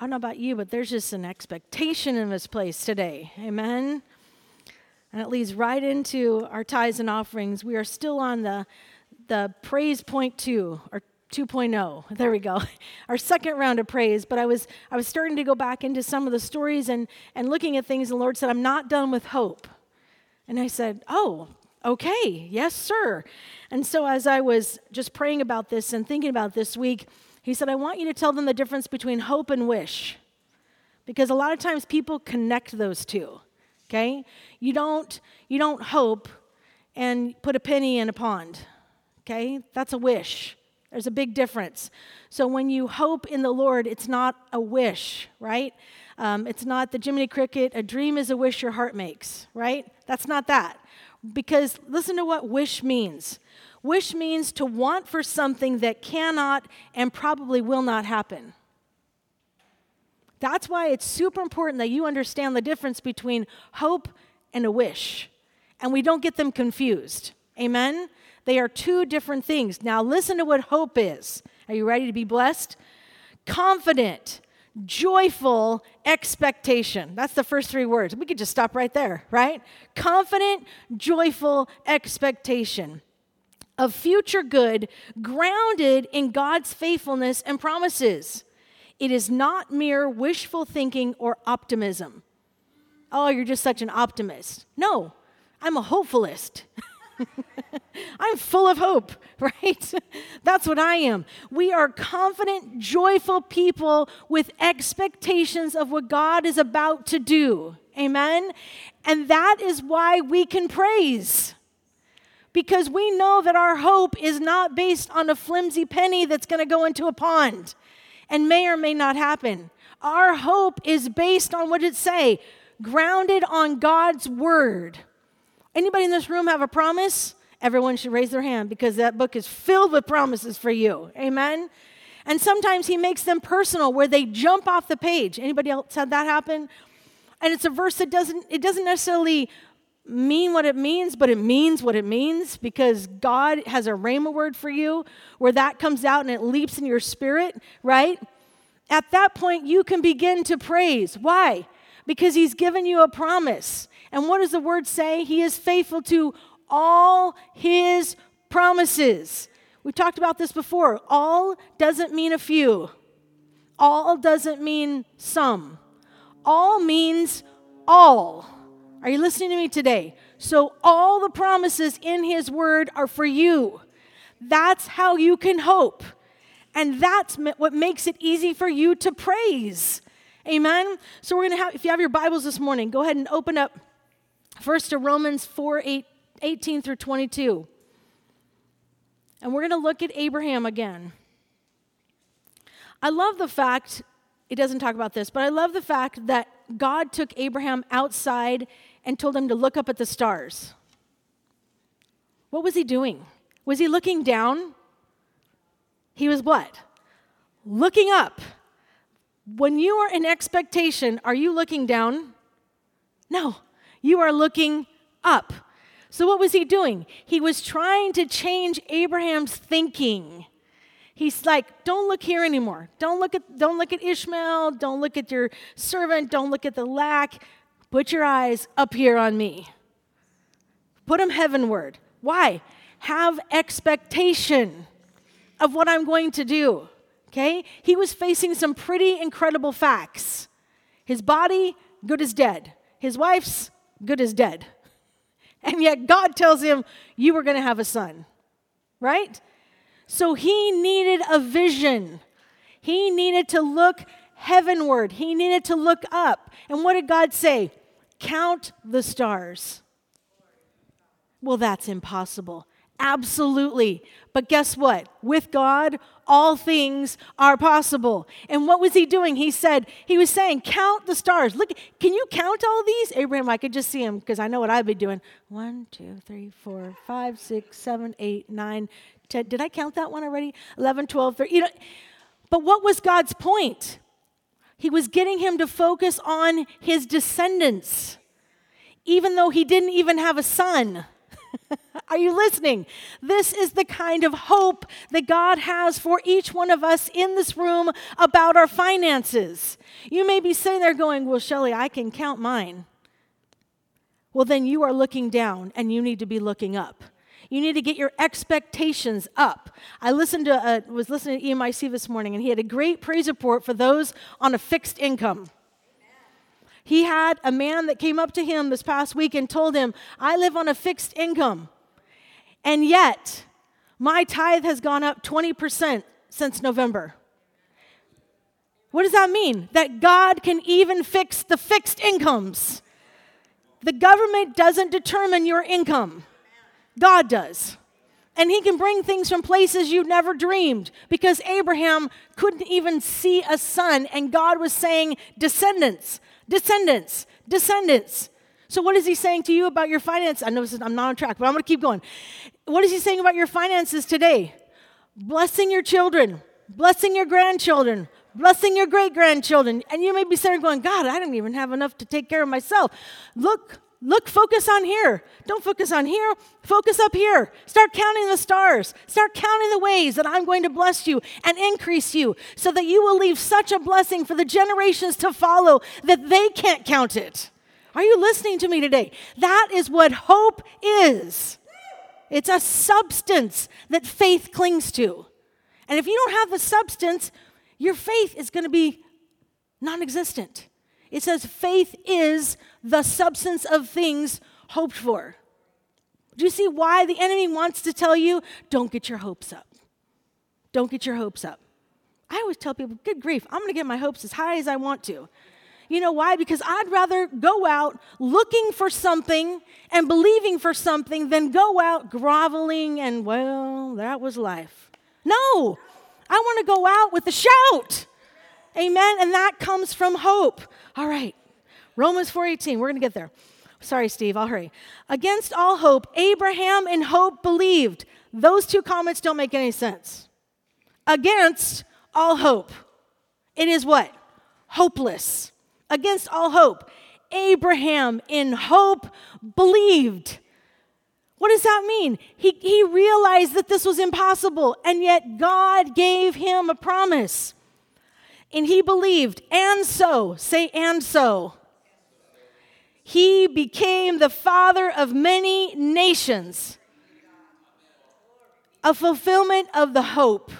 I don't know about you, but there's just an expectation in this place today. Amen? And it leads right into our tithes and offerings. We are still on the praise point 2, or 2.0. There we go. Our second round of praise. But I was starting to go back into some of the stories and looking at things, and the Lord said, I'm not done with hope. And I said, oh, okay, yes, sir. And so as I was just praying about this and thinking about this week, He said, I want you to tell them the difference between hope and wish. Because a lot of times people connect those two, okay? You don't hope and put a penny in a pond, okay? That's a wish. There's a big difference. So when you hope in the Lord, it's not a wish, right? It's not the Jiminy Cricket, a dream is a wish your heart makes, right? That's not that. Because listen to what wish means. Wish means to want for something that cannot and probably will not happen. That's why it's super important that you understand the difference between hope and a wish. And we don't get them confused. Amen? They are two different things. Now listen to what hope is. Are you ready to be blessed? Confident, joyful expectation. That's the first 3 words. We could just stop right there, right? Confident, joyful expectation of future good grounded in God's faithfulness and promises. It is not mere wishful thinking or optimism. Oh, you're just such an optimist. No, I'm a hopefulist. I'm full of hope, right? That's what I am. We are confident, joyful people with expectations of what God is about to do. Amen? And that is why we can praise. Because we know that our hope is not based on a flimsy penny that's going to go into a pond and may or may not happen. Our hope is based on what it say, grounded on God's word. Anybody in this room have a promise? Everyone should raise their hand because that book is filled with promises for you. Amen? And sometimes he makes them personal where they jump off the page. Anybody else had that happen? And it's a verse that doesn't necessarily mean what it means, but it means what it means because God has a rhema word for you where that comes out and it leaps in your spirit, right? At that point, you can begin to praise. Why? Because he's given you a promise. And what does the word say? He is faithful to all his promises. We've talked about this before. All doesn't mean a few. All doesn't mean some. All means all. Are you listening to me today? So all the promises in his word are for you. That's how you can hope. And that's what makes it easy for you to praise. Amen? So we're going to have, if you have your Bibles this morning, go ahead and open up first to Romans 4:18 through 22. And we're going to look at Abraham again. I love the fact, it doesn't talk about this, but I love the fact that God took Abraham outside and told him to look up at the stars. What was he doing? Was he looking down? He was what? Looking up. When you are in expectation, are you looking down? No, you are looking up. So what was he doing? He was trying to change Abraham's thinking. He's like, don't look here anymore. Don't look at Ishmael. Don't look at your servant. Don't look at the lack. Put your eyes up here on me. Put them heavenward. Why? Have expectation of what I'm going to do. Okay? He was facing some pretty incredible facts. His body, good as dead. His wife's good as dead. And yet God tells him, you were going to have a son. Right? So he needed a vision. He needed to look heavenward. He needed to look up. And what did God say? Count the stars. Well, that's impossible. Absolutely. But guess what? With God, all things are possible. And what was he doing? He was saying, count the stars. Look, can you count all these? Abraham, I could just see him because I know what I'd be doing. 1, 2, 3, 4, 5, 6, 7, 8, 9, 10. Did I count that one already? 11, 12, 13. But what was God's point? He was getting him to focus on his descendants, even though he didn't even have a son. Are you listening? This is the kind of hope that God has for each one of us in this room about our finances. You may be sitting there going, well, Shelley, I can count mine. Well, then you are looking down and you need to be looking up. You need to get your expectations up. I was listening to EMIC this morning, and he had a great praise report for those on a fixed income. He had a man that came up to him this past week and told him, I live on a fixed income, and yet my tithe has gone up 20% since November. What does that mean? That God can even fix the fixed incomes. The government doesn't determine your income. God does. And he can bring things from places you never dreamed, because Abraham couldn't even see a son, and God was saying, descendants, descendants, descendants. So what is he saying to you about your finances? I know I'm not on track, but I'm going to keep going. What is he saying about your finances today? Blessing your children, blessing your grandchildren, blessing your great-grandchildren. And you may be sitting there going, God, I don't even have enough to take care of myself. Look, focus on here. Don't focus on here. Focus up here. Start counting the stars. Start counting the ways that I'm going to bless you and increase you so that you will leave such a blessing for the generations to follow that they can't count it. Are you listening to me today? That is what hope is. It's a substance that faith clings to. And if you don't have the substance, your faith is going to be non-existent. It says faith is the substance of things hoped for. Do you see why the enemy wants to tell you, don't get your hopes up? Don't get your hopes up. I always tell people, good grief, I'm going to get my hopes as high as I want to. You know why? Because I'd rather go out looking for something and believing for something than go out groveling and, well, that was life. No, I want to go out with a shout. Amen. And that comes from hope. All right. Romans 4:18. We're going to get there. Sorry, Steve. I'll hurry. Against all hope, Abraham in hope believed. Those two comments don't make any sense. Against all hope. It is what? Hopeless. Against all hope. Abraham in hope believed. What does that mean? He realized that this was impossible, and yet God gave him a promise. And he believed, and so, say and so. He became the father of many nations. A fulfillment of the hope.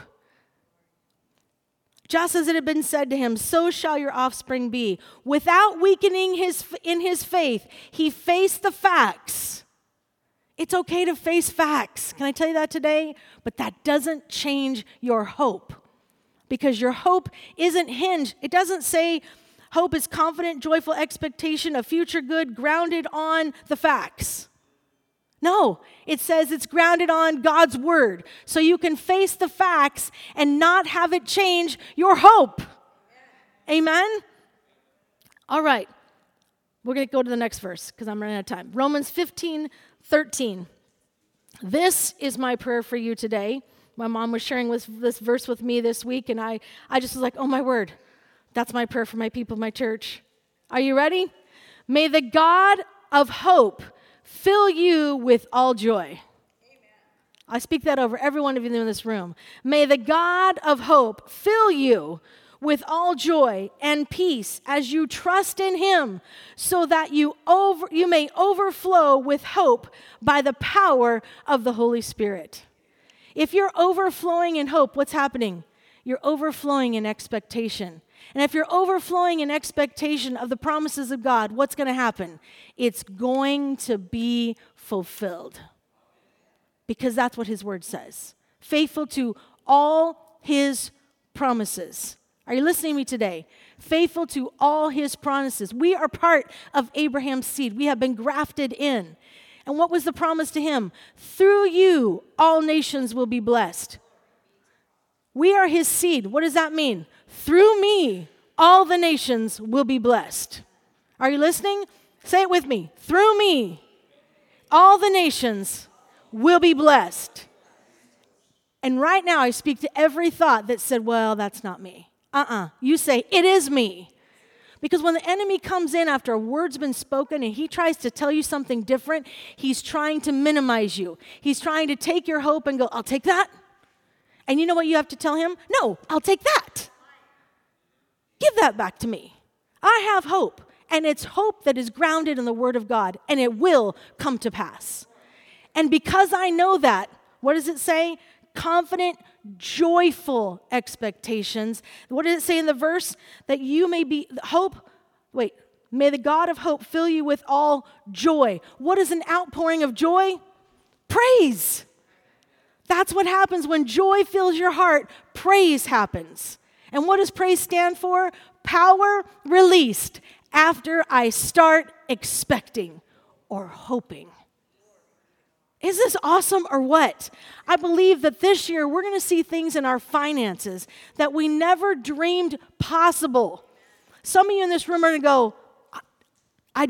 Just as it had been said to him, so shall your offspring be. Without weakening in his faith, he faced the facts. It's okay to face facts. Can I tell you that today? But that doesn't change your hope. Because your hope isn't hinged. It doesn't say hope is confident, joyful expectation of future good grounded on the facts. No, it says it's grounded on God's word. So you can face the facts and not have it change your hope. Amen? All right. We're going to go to the next verse because I'm running out of time. Romans 15:13. This is my prayer for you today. My mom was sharing this verse with me this week, and I just was like, oh, my word. That's my prayer for my people, my church. Are you ready? May the God of hope fill you with all joy. Amen. I speak that over every one of you in this room. May the God of hope fill you with all joy and peace as you trust in him, so that you may overflow with hope by the power of the Holy Spirit. If you're overflowing in hope, what's happening? You're overflowing in expectation. And if you're overflowing in expectation of the promises of God, what's going to happen? It's going to be fulfilled. Because that's what his word says. Faithful to all his promises. Are you listening to me today? Faithful to all his promises. We are part of Abraham's seed. We have been grafted in. And what was the promise to him? Through you, all nations will be blessed. We are his seed. What does that mean? Through me, all the nations will be blessed. Are you listening? Say it with me. Through me, all the nations will be blessed. And right now, I speak to every thought that said, well, that's not me. You say, it is me. Because when the enemy comes in after a word's been spoken and he tries to tell you something different, he's trying to minimize you. He's trying to take your hope and go, I'll take that. And you know what you have to tell him? No, I'll take that. Give that back to me. I have hope, and it's hope that is grounded in the Word of God, and it will come to pass. And because I know that, what does it say? Confident, joyful expectations. What does it say in the verse? That you may be, may the God of hope fill you with all joy. What is an outpouring of joy? Praise. That's what happens when joy fills your heart. Praise happens. And what does praise stand for? Power released after I start expecting or hoping. Is this awesome or what? I believe that this year we're going to see things in our finances that we never dreamed possible. Some of you in this room are going to go, I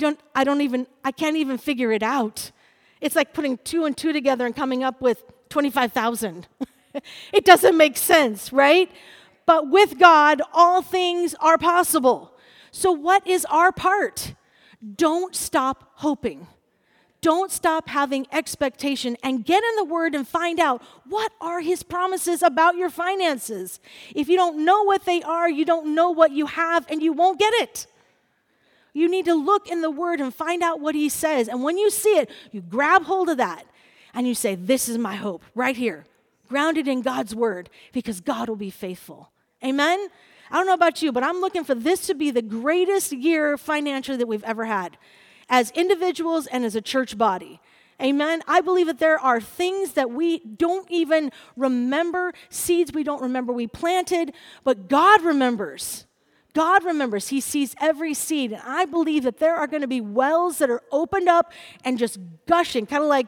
can't even figure it out. It's like putting 2 and 2 together and coming up with 25,000. It doesn't make sense, right? But with God, all things are possible. So what is our part? Don't stop hoping. Don't stop having expectation, and get in the Word and find out what are His promises about your finances. If you don't know what they are, you don't know what you have, and you won't get it. You need to look in the Word and find out what He says. And when you see it, you grab hold of that, and you say, this is my hope right here, grounded in God's Word, because God will be faithful. Amen? I don't know about you, but I'm looking for this to be the greatest year financially that we've ever had, as individuals and as a church body. Amen? I believe that there are things that we don't even remember, seeds we don't remember we planted, but God remembers. God remembers. He sees every seed. And I believe that there are going to be wells that are opened up and just gushing, kind of like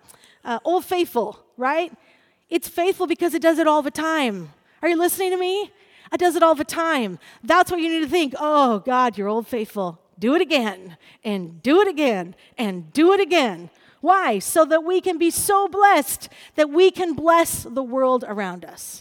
Old Faithful, right? It's faithful because it does it all the time. Are you listening to me? It does it all the time. That's what you need to think. Oh, God, you're Old Faithful. Do it again, and do it again, and do it again. Why? So that we can be so blessed that we can bless the world around us.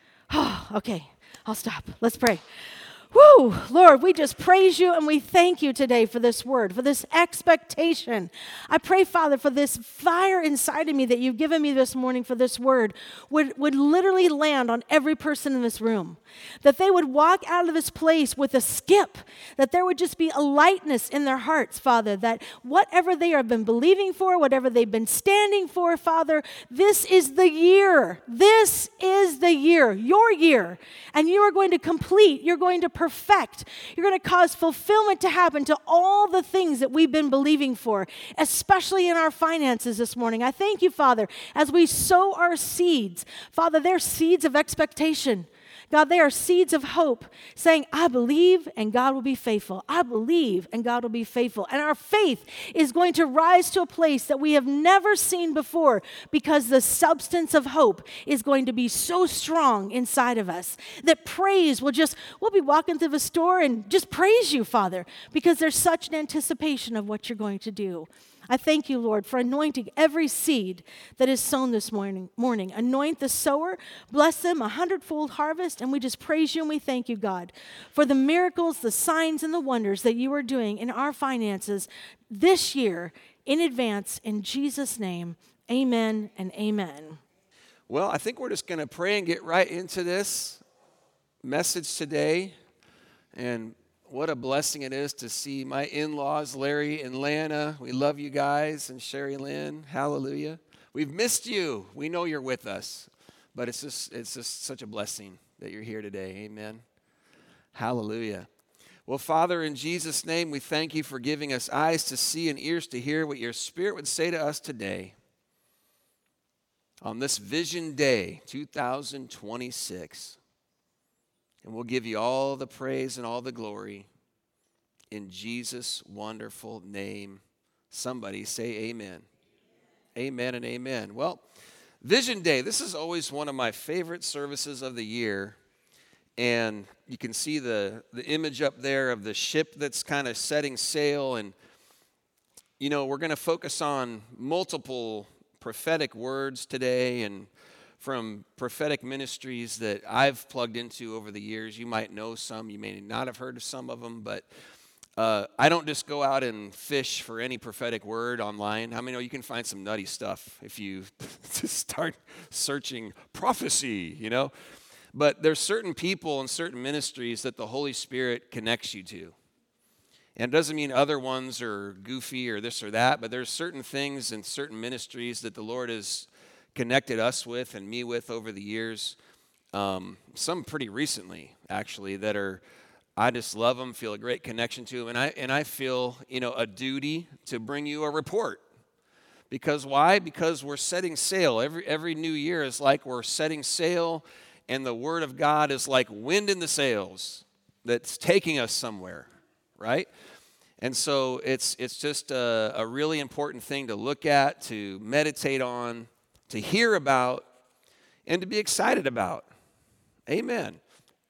Oh, okay, I'll stop. Let's pray. Woo, Lord, we just praise you and we thank you today for this word, for this expectation. I pray, Father, for this fire inside of me that you've given me this morning for this word would literally land on every person in this room. That they would walk out of this place with a skip, that there would just be a lightness in their hearts, Father, that whatever they have been believing for, whatever they've been standing for, Father, this is the year. This is the year, your year. And you are going to complete, you're going to perfect, you're going to cause fulfillment to happen to all the things that we've been believing for, especially in our finances this morning. I thank you, Father, as we sow our seeds. Father, they're seeds of expectation. God, they are seeds of hope, saying, I believe and God will be faithful. I believe and God will be faithful. And our faith is going to rise to a place that we have never seen before, because the substance of hope is going to be so strong inside of us that praise we'll be walking through the store and just praise you, Father, because there's such an anticipation of what you're going to do. I thank you, Lord, for anointing every seed that is sown this morning. Anoint the sower, bless them 100-fold harvest, and we just praise you and we thank you, God, for the miracles, the signs, and the wonders that you are doing in our finances this year in advance. In Jesus' name, amen and amen. Well, I think we're just going to pray and get right into this message today. And what a blessing it is to see my in-laws, Larry and Lana. We love you guys, and Sherry Lynn. Hallelujah. We've missed you. We know you're with us, but it's just such a blessing that you're here today. Amen. Hallelujah. Well, Father, in Jesus' name, we thank you for giving us eyes to see and ears to hear what your Spirit would say to us today on this Vision Day 2026. And we'll give you all the praise and all the glory in Jesus' wonderful name. Somebody say amen. Amen and amen. Well, Vision Day, this is always one of my favorite services of the year. And you can see the image up there of the ship that's kind of setting sail. And, we're going to focus on multiple prophetic words today. And from prophetic ministries that I've plugged into over the years. You might know some, you may not have heard of some of them, but I don't just go out and fish for any prophetic word online. How many know you can find some nutty stuff if you just start searching prophecy, you know? But there's certain people and certain ministries that the Holy Spirit connects you to. And it doesn't mean other ones are goofy or this or that, but there's certain things and certain ministries that the Lord has connected us with and me with over the years. Some pretty recently, actually, that are, I just love them, feel a great connection to them, and I feel, a duty to bring you a report. Because why? Because we're setting sail. Every new year is like we're setting sail, and the Word of God is like wind in the sails that's taking us somewhere, right? And so it's just a really important thing to look at, to meditate on, to hear about, and to be excited about. Amen.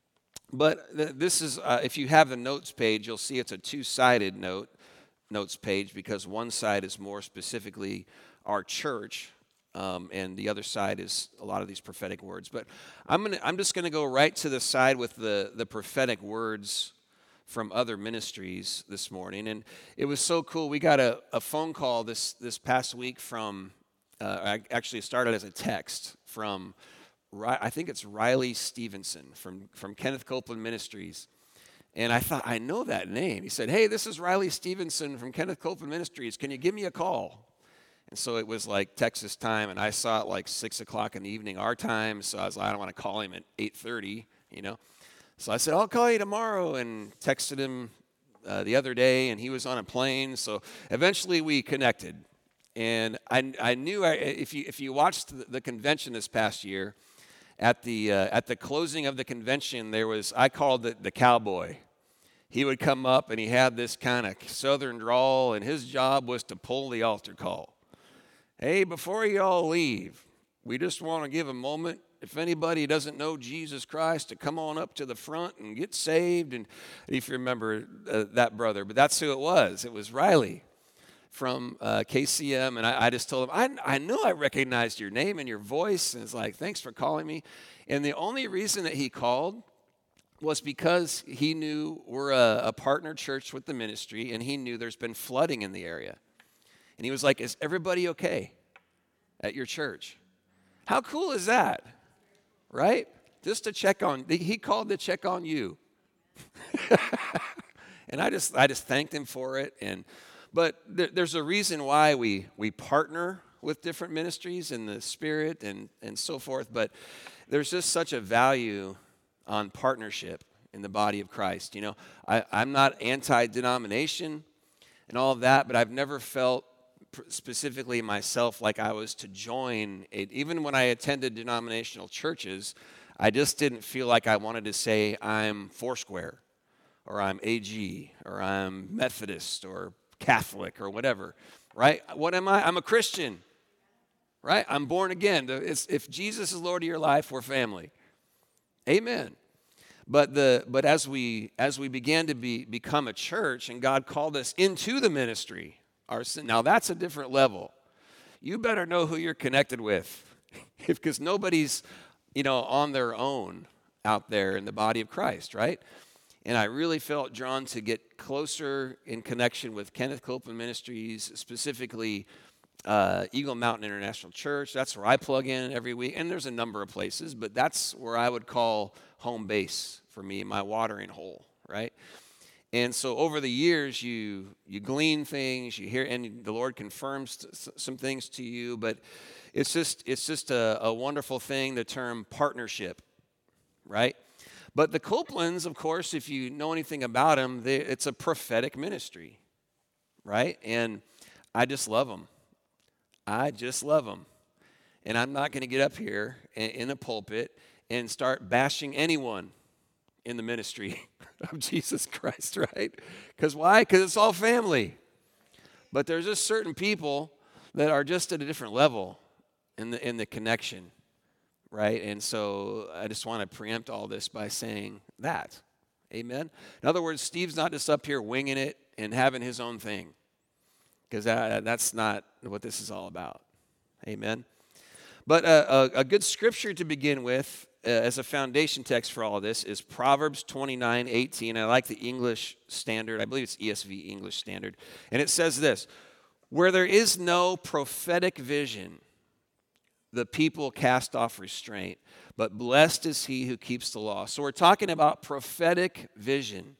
But this is, if you have the notes page, you'll see it's a two-sided notes page, because one side is more specifically our church, and the other side is a lot of these prophetic words. But I'm just going to go right to the side with the prophetic words from other ministries this morning. And it was so cool. We got a phone call this past week from, actually it started as a text from, I think it's Riley Stevenson from Kenneth Copeland Ministries. And I thought, I know that name. He said, hey, this is Riley Stevenson from Kenneth Copeland Ministries. Can you give me a call? And so it was like Texas time, and I saw it like 6 o'clock in the evening our time. So I was like, I don't want to call him at 8:30, So I said, I'll call you tomorrow, and texted him the other day, and he was on a plane. So eventually we connected. And I knew if you watched the convention this past year, at the closing of the convention, I called it the cowboy. He would come up, and he had this kind of southern drawl, and his job was to pull the altar call. Hey, before you all leave, we just want to give a moment, if anybody doesn't know Jesus Christ, to come on up to the front and get saved. And if you remember that brother, but that's who it was. It was Riley from KCM, and I just told him, I knew I recognized your name and your voice, and it's like, thanks for calling me. And the only reason that he called was because he knew we're a partner church with the ministry, and he knew there's been flooding in the area. And he was like, is everybody okay at your church? How cool is that, right? Just to check on, he called to check on you. And I just thanked him for it. But there's a reason why we partner with different ministries in the spirit and so forth. But there's just such a value on partnership in the body of Christ. I'm not anti-denomination and all of that, but I've never felt specifically myself like I was to join it. Even when I attended denominational churches, I just didn't feel like I wanted to say I'm Foursquare, or I'm AG, or I'm Methodist, or Catholic, or whatever, right? What am I? I'm a Christian, right? I'm born again. If Jesus is Lord of your life, we're family. Amen. But as we began to become a church, and God called us into the ministry, now that's a different level. You better know who you're connected with, because nobody's on their own out there in the body of Christ, right? And I really felt drawn to get closer in connection with Kenneth Copeland Ministries, specifically Eagle Mountain International Church. That's where I plug in every week. And there's a number of places, but that's where I would call home base for me, my watering hole, right? And so over the years, you glean things, you hear, and the Lord confirms some things to you. But it's just a wonderful thing, the term partnership, right? But the Copelands, of course, if you know anything about them, it's a prophetic ministry, right? And I just love them. I just love them. And I'm not going to get up here in a pulpit and start bashing anyone in the ministry of Jesus Christ, right? Because why? Because it's all family. But there's just certain people that are just at a different level in the connection, right? And so I just want to preempt all this by saying that. Amen? In other words, Steve's not just up here winging it and having his own thing, because that's not what this is all about. Amen? But a good scripture to begin with as a foundation text for all of this is Proverbs 29:18. I like the English Standard. I believe it's ESV English Standard. And it says this, where there is no prophetic vision, the people cast off restraint, but blessed is he who keeps the law. So we're talking about prophetic vision.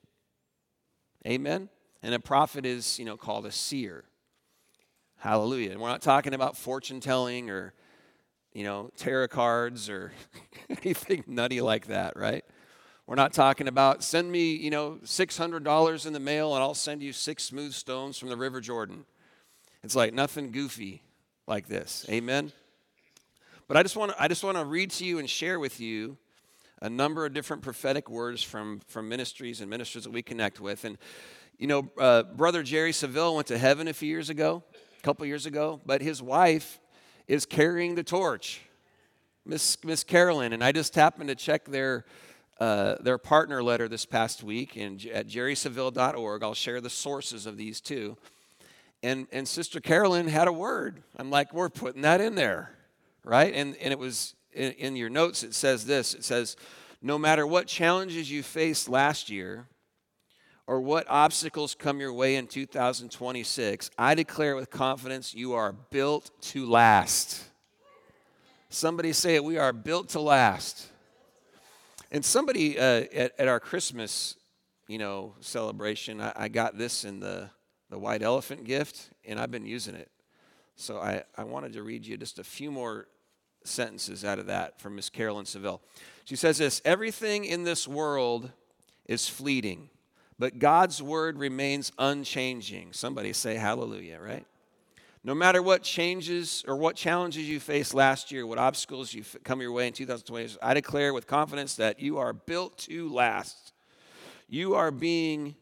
Amen? And a prophet is, called a seer. Hallelujah. And we're not talking about fortune telling or, tarot cards or anything nutty like that, right? We're not talking about send me, $600 in the mail and I'll send you 6 smooth stones from the River Jordan. It's like nothing goofy like this. Amen? But I just want to read to you and share with you a number of different prophetic words from ministries and ministers that we connect with. And, Brother Jerry Saville went to heaven a couple years ago, but his wife is carrying the torch, Miss Carolyn. And I just happened to check their partner letter this past week at jerrysaville.org. I'll share the sources of these too. And Sister Carolyn had a word. I'm like, we're putting that in there, right? And it was in your notes, it says this. It says, no matter what challenges you faced last year or what obstacles come your way in 2026, I declare with confidence you are built to last. Somebody say it, we are built to last. And somebody at our Christmas, celebration, I got this in the white elephant gift, and I've been using it. So I wanted to read you just a few more sentences out of that from Miss Carolyn Saville. She says this, everything in this world is fleeting, but God's word remains unchanging. Somebody say hallelujah, right? No matter what changes or what challenges you faced last year, what obstacles you come your way in 2020, I declare with confidence that you are built to last. You are being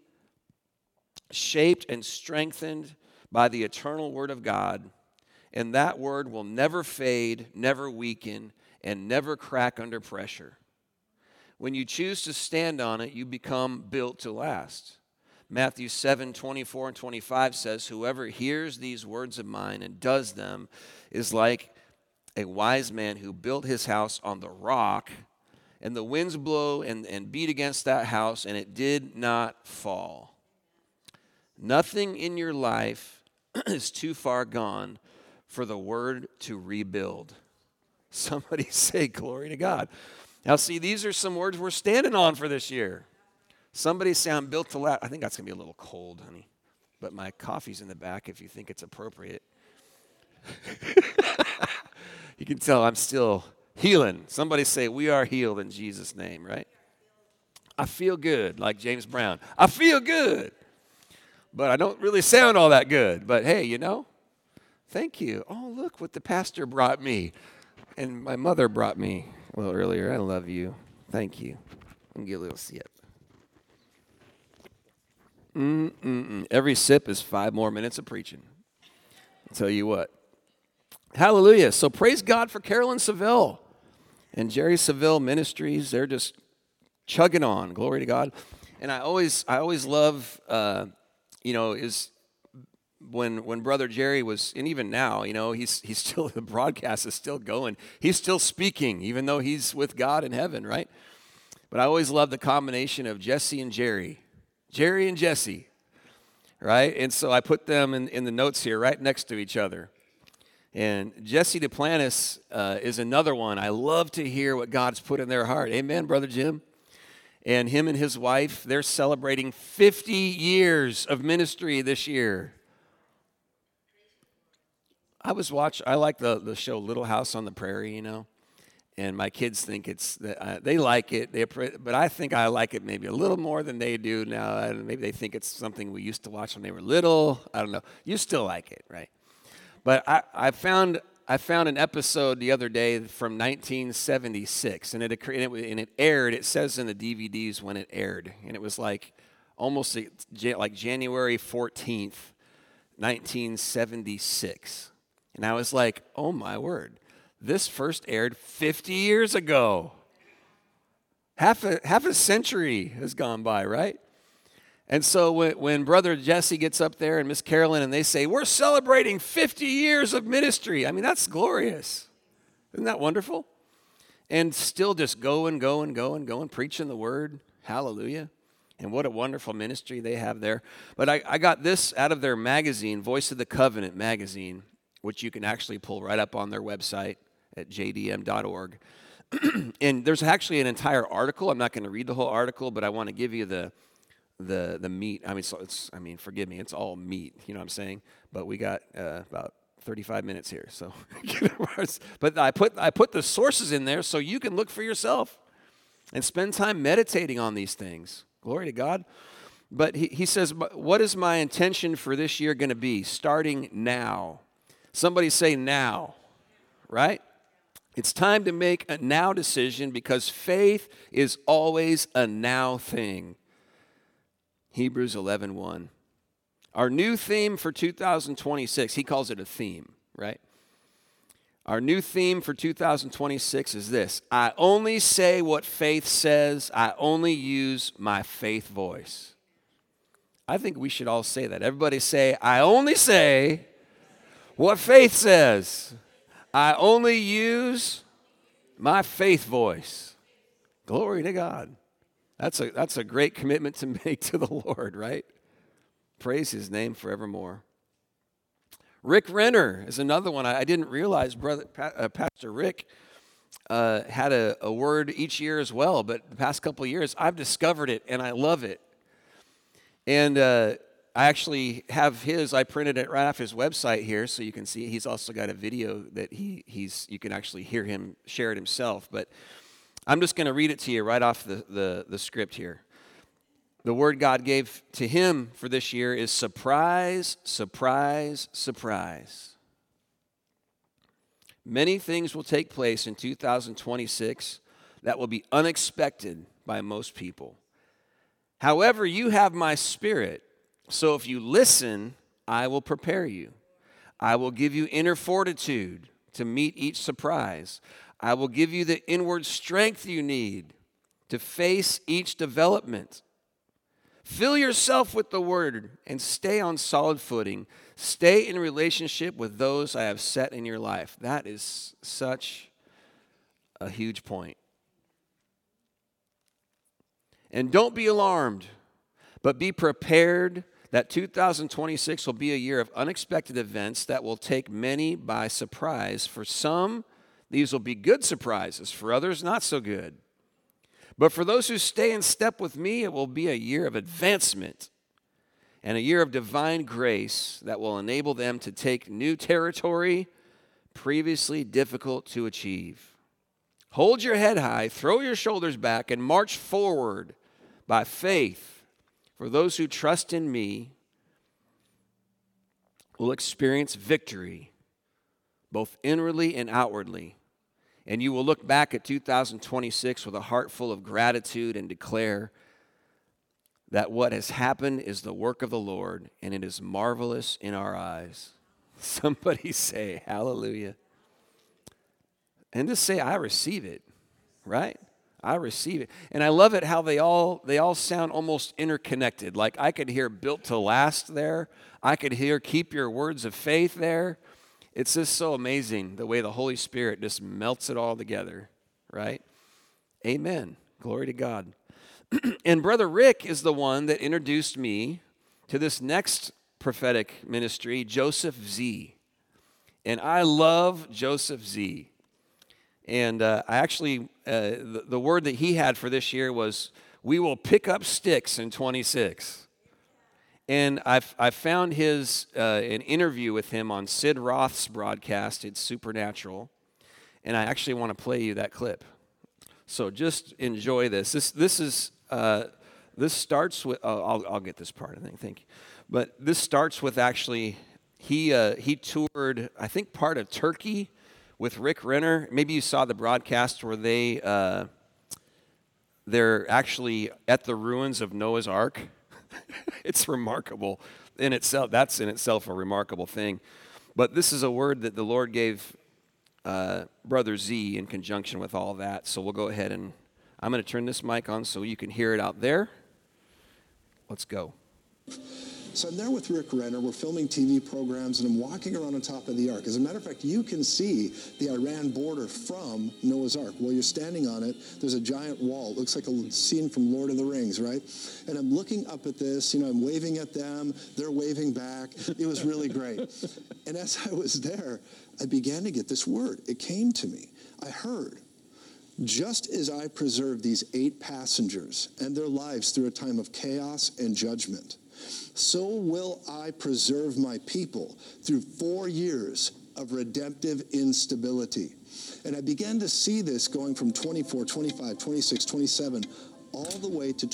shaped and strengthened by the eternal word of God, and that word will never fade, never weaken, and never crack under pressure. When you choose to stand on it, you become built to last. Matthew 7:24 and 25 says, whoever hears these words of mine and does them is like a wise man who built his house on the rock, and the winds blow and beat against that house, and it did not fall. Nothing in your life is too far gone for the word to rebuild. Somebody say glory to God. Now see, these are some words we're standing on for this year. Somebody say I'm built to last. I think that's going to be a little cold, honey. But my coffee's in the back if you think it's appropriate. You can tell I'm still healing. Somebody say we are healed in Jesus' name, right? I feel good, like James Brown. I feel good. But I don't really sound all that good. But hey, thank you. Oh, look what the pastor brought me. And my mother brought me a little earlier. I love you. Thank you. I'll get a little sip. Every sip is 5 more minutes of preaching. I'll tell you what. Hallelujah. So praise God for Carolyn Saville and Jerry Saville Ministries. They're just chugging on. Glory to God. And I always love is when Brother Jerry was, and even now, he's still, the broadcast is still going. He's still speaking, even though he's with God in heaven, right? But I always love the combination of Jesse and Jerry and Jesse, right? And so I put them in the notes here right next to each other. And Jesse Duplantis is another one. I love to hear what God's put in their heart. Amen, Brother Jim? And him and his wife, they're celebrating 50 years of ministry this year. I like the show Little House on the Prairie, and my kids think they like it, but I think I like it maybe a little more than they do now. Maybe they think it's something we used to watch when they were little. I don't know. You still like it, right? But I found an episode the other day from 1976, and it aired. It says in the DVDs when it aired, and it was like almost like January 14th, 1976. And I was like, oh my word, this first aired 50 years ago. Half a century has gone by, right? And so when Brother Jesse gets up there and Miss Carolyn and they say, we're celebrating 50 years of ministry. I mean, that's glorious. Isn't that wonderful? And still just going, preaching the word. Hallelujah. And what a wonderful ministry they have there. But I got this out of their magazine, Voice of the Covenant magazine, which you can actually pull right up on their website at jdm.org. And there's actually an entire article. I'm not going to read the whole article, but I want to give you the meat. Forgive me, it's all meat. You know what I'm saying? But we got about 35 minutes here, so. But I put the sources in there so you can look for yourself and spend time meditating on these things. Glory to God. But he says, what is my intention for this year going to be? Starting now. Somebody say now, right? It's time to make a now decision because faith is always a now thing. Hebrews 11:1. Our new theme for 2026, he calls it a theme, right? Our new theme for 2026 is this: I only say what faith says. I only use my faith voice. I think we should all say that. Everybody say, I only say what faith says. I only use my faith voice. Glory to God. That's a great commitment to make to the Lord, right? Praise his name forevermore. Rick Renner is another one. I didn't realize Pastor Rick had a word each year as well, but the past couple of years I've discovered it and I love it. And I actually have I printed it right off his website here so you can see. He's also got a video that you can actually hear him share it himself. But I'm just going to read it to you right off the script here. The word God gave to him for this year is surprise, surprise, surprise. Many things will take place in 2026 that will be unexpected by most people. However, you have my spirit. So if you listen, I will prepare you. I will give you inner fortitude to meet each surprise. I will give you the inward strength you need to face each development. Fill yourself with the word and stay on solid footing. Stay in relationship with those I have set in your life. That is such a huge point. And don't be alarmed, but be prepared that 2026 will be a year of unexpected events that will take many by surprise. For some, these will be good surprises. For others, not so good. But for those who stay in step with me, it will be a year of advancement and a year of divine grace that will enable them to take new territory previously difficult to achieve. Hold your head high, throw your shoulders back, and march forward by faith. For those who trust in me will experience victory, both inwardly and outwardly. And you will look back at 2026 with a heart full of gratitude and declare that what has happened is the work of the Lord, and it is marvelous in our eyes. Somebody say hallelujah. And just say, I receive it, right? I receive it. And I love it how they all sound almost interconnected. Like I could hear built to last there. I could hear keep your words of faith there. It's just so amazing the way the Holy Spirit just melts it all together, right? Amen. Glory to God. And Brother Rick is the one that introduced me to this next prophetic ministry, Joseph Z. And I love Joseph Z. And I actually, the word that he had for this year was, we will pick up sticks in 26. And I found an interview with him on Sid Roth's broadcast, It's Supernatural. And I actually want to play you that clip. So just enjoy this. This starts with, I'll get this part, I think. Thank you. But this starts with actually, he toured, I think, part of Turkey with Rick Renner. Maybe you saw the broadcast where they're actually at the ruins of Noah's Ark. It's remarkable in itself. That's in itself a remarkable thing. But this is a word that the Lord gave Brother Z in conjunction with all that. So we'll go ahead and I'm going to turn this mic on so you can hear it out there. Let's go. So I'm there with Rick Renner. We're filming TV programs, and I'm walking around on top of the ark. As a matter of fact, you can see the Iran border from Noah's Ark. While you're standing on it, there's a giant wall. It looks like a scene from Lord of the Rings, right? And I'm looking up at this. I'm waving at them. They're waving back. It was really great. And as I was there, I began to get this word. It came to me. I heard, just as I preserved these 8 passengers and their lives through a time of chaos and judgment, so will I preserve my people through 4 years of redemptive instability. And I began to see this going from 24, 25, 26, 27, all the way to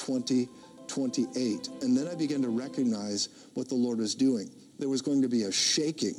2028. And then I began to recognize what the Lord was doing. There was going to be a shaking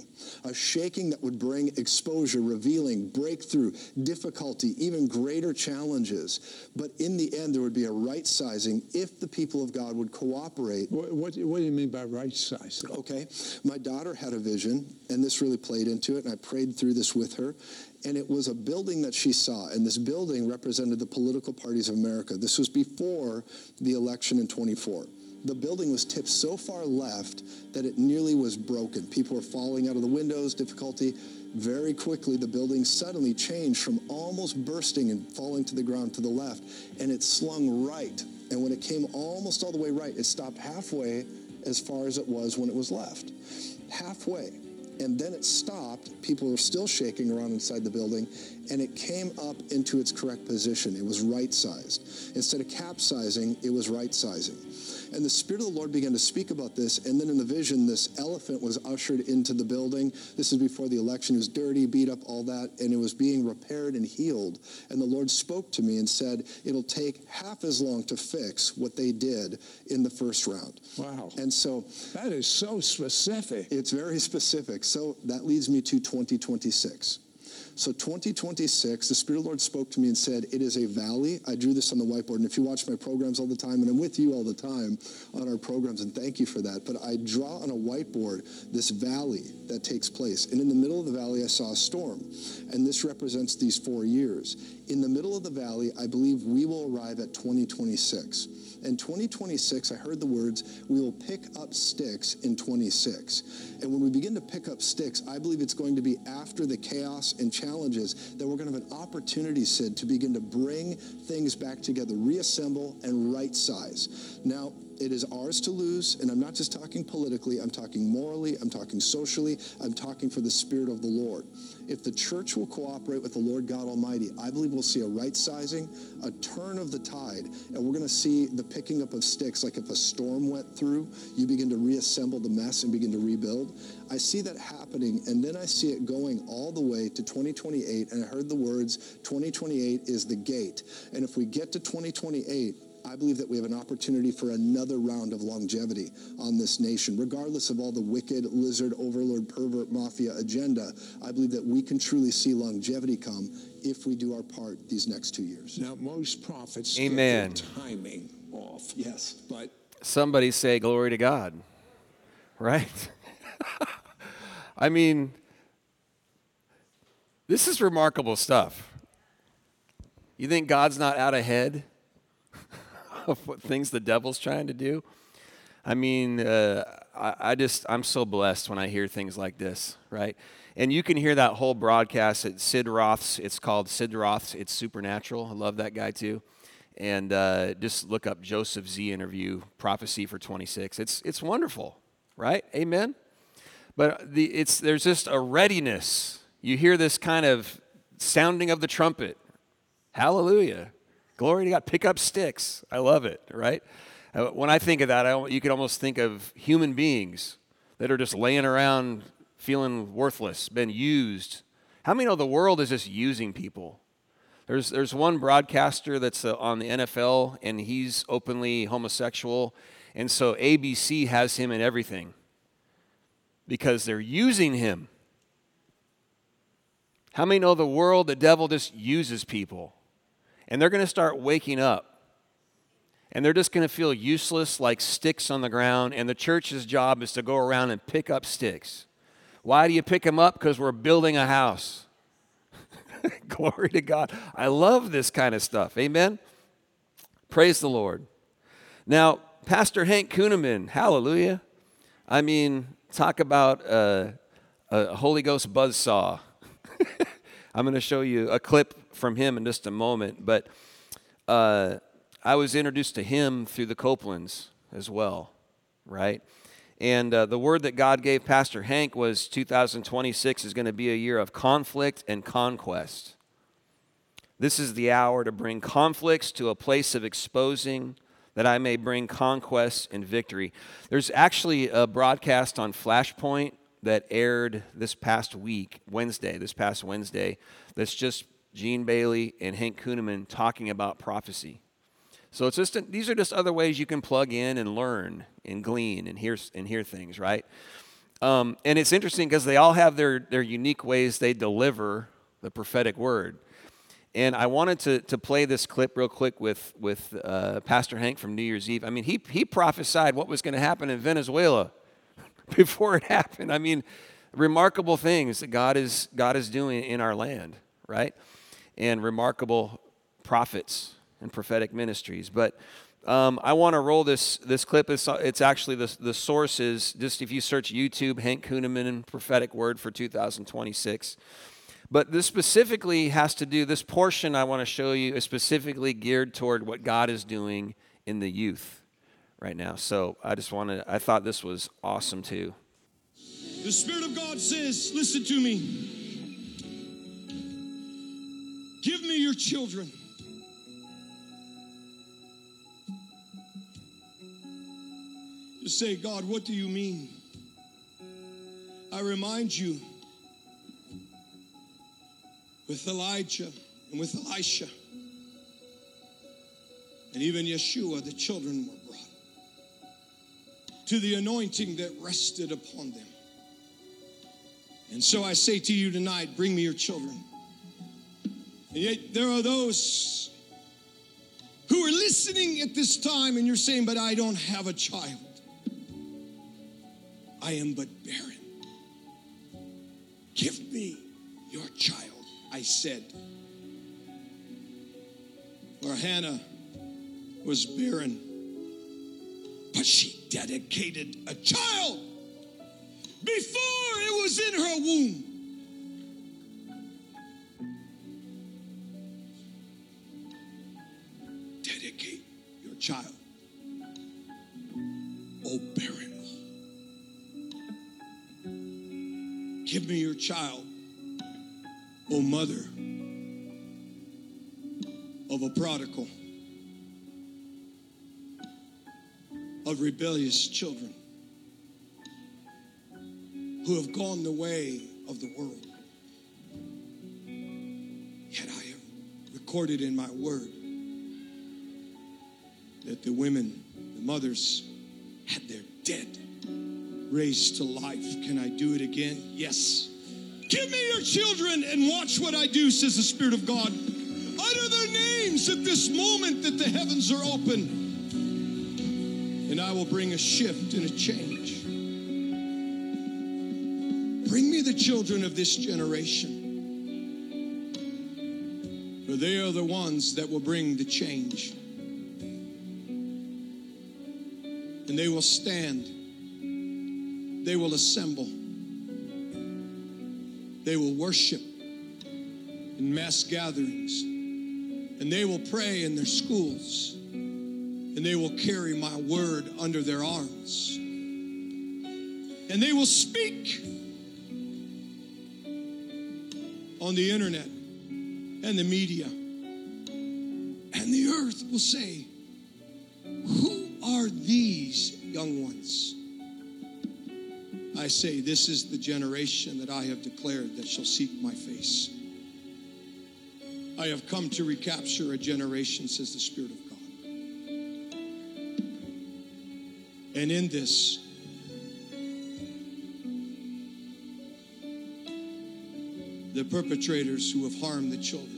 that would bring exposure, revealing, breakthrough, difficulty, even greater challenges. But in the end, there would be a right sizing if the people of God would cooperate. What do you mean by right sizing? Okay. My daughter had a vision, and this really played into it, and I prayed through this with her. And it was a building that she saw, and this building represented the political parties of America. This was before the election in 24. The building was tipped so far left that it nearly was broken. People were falling out of the windows, difficulty. Very quickly, the building suddenly changed from almost bursting and falling to the ground to the left, and it slung right. And when it came almost all the way right, it stopped halfway as far as it was when it was left. Halfway. And then it stopped. People were still shaking around inside the building, and it came up into its correct position. It was right-sized. Instead of capsizing, it was right-sizing. And the Spirit of the Lord began to speak about this, and then in the vision, this elephant was ushered into the building. This is before the election. It was dirty, beat up, all that, and it was being repaired and healed. And the Lord spoke to me and said, it'll take half as long to fix what they did in the first round. Wow. And so that is so specific. It's very specific. So that leads me to 2026. So 2026, the Spirit of the Lord spoke to me and said, it is a valley. I drew this on the whiteboard. And if you watch my programs all the time, and I'm with you all the time on our programs, and thank you for that, but I draw on a whiteboard this valley that takes place. And in the middle of the valley, I saw a storm. And this represents these 4 years. In the middle of the valley, I believe we will arrive at 2026. In 2026, I heard the words, we will pick up sticks in 26. And when we begin to pick up sticks, I believe it's going to be after the chaos and challenges that we're going to have an opportunity, Sid, to begin to bring things back together, reassemble and right size. Now, it is ours to lose, and I'm not just talking politically, I'm talking morally, I'm talking socially, I'm talking for the Spirit of the Lord. If the church will cooperate with the Lord God Almighty, I believe we'll see a right sizing, a turn of the tide, and we're going to see the picking up of sticks. Like if a storm went through, you begin to reassemble the mess and begin to rebuild. I see that happening, and then I see it going all the way to 2028, and I heard the words, 2028 is the gate. And if we get to 2028, I believe that we have an opportunity for another round of longevity on this nation. Regardless of all the wicked, lizard, overlord, pervert, mafia agenda, I believe that we can truly see longevity come if we do our part these next 2 years. Now, most prophets Amen. get the timing off. Yes. But Somebody say glory to God, right? I mean, this is remarkable stuff. You think God's not out ahead of what things the devil's trying to do? I mean, I'm so blessed when I hear things like this, right? And you can hear that whole broadcast at Sid Roth's. It's called Sid Roth's It's Supernatural. I love that guy too. And just look up Joseph Z interview, Prophecy for 26. It's wonderful, right? Amen? But there's just a readiness. You hear this kind of sounding of the trumpet. Hallelujah. Glory to God. Pick up sticks. I love it, right? When I think of that, you could almost think of human beings that are just laying around feeling worthless, been used. How many know the world is just using people? There's one broadcaster that's on the NFL, and he's openly homosexual, and so ABC has him in everything because they're using him. How many know the world, the devil just uses people? And they're going to start waking up. And they're just going to feel useless like sticks on the ground. And the church's job is to go around and pick up sticks. Why do you pick them up? Because we're building a house. Glory to God. I love this kind of stuff. Amen? Praise the Lord. Now, Pastor Hank Kuhneman, hallelujah. I mean, talk about a Holy Ghost buzzsaw. I'm going to show you a clip from him in just a moment, but I was introduced to him through the Copelands as well, right? And the word that God gave Pastor Hank was 2026 is going to be a year of conflict and conquest. This is the hour to bring conflicts to a place of exposing, that I may bring conquest and victory. There's actually a broadcast on Flashpoint that aired this past Wednesday, that's just Gene Bailey and Hank Kuhneman talking about prophecy. So these are just other ways you can plug in and learn and glean and hear things, right? And it's interesting because they all have their unique ways they deliver the prophetic word. And I wanted to play this clip real quick with Pastor Hank from New Year's Eve. I mean, he prophesied what was going to happen in Venezuela before it happened. I mean, remarkable things that God is doing in our land, right? And remarkable prophets and prophetic ministries. But I want to roll this clip. It's actually the source is just if you search YouTube, Hank Kuhneman and prophetic word for 2026. But this specifically has to do, this portion I want to show you is specifically geared toward what God is doing in the youth right now. So I thought this was awesome too. The Spirit of God says, listen to me. Give me your children. Just say, God, what do you mean? I remind you with Elijah and with Elisha and even Yeshua, the children were brought to the anointing that rested upon them. And so I say to you tonight, bring me your children. And yet there are those who are listening at this time and you're saying, but I don't have a child. I am but barren. Give me your child, I said. For Hannah was barren, but she dedicated a child before it was in her womb. Dedicate your child, O barren. Give me your child, O mother of a prodigal, of rebellious children who have gone the way of the world. Yet I have recorded in my word that the women, the mothers, had their dead raised to life. Can I do it again? Yes. Give me your children and watch what I do, says the Spirit of God. Utter their names at this moment that the heavens are open. And I will bring a shift and a change. Bring me the children of this generation. For they are the ones that will bring the change. And they will stand. They will assemble. They will worship in mass gatherings. And they will pray in their schools. And they will carry my word under their arms. And they will speak on the internet and the media. And the earth will say, who are these young ones? I say, this is the generation that I have declared that shall seek my face. I have come to recapture a generation, says the Spirit of God. And in this, the perpetrators who have harmed the children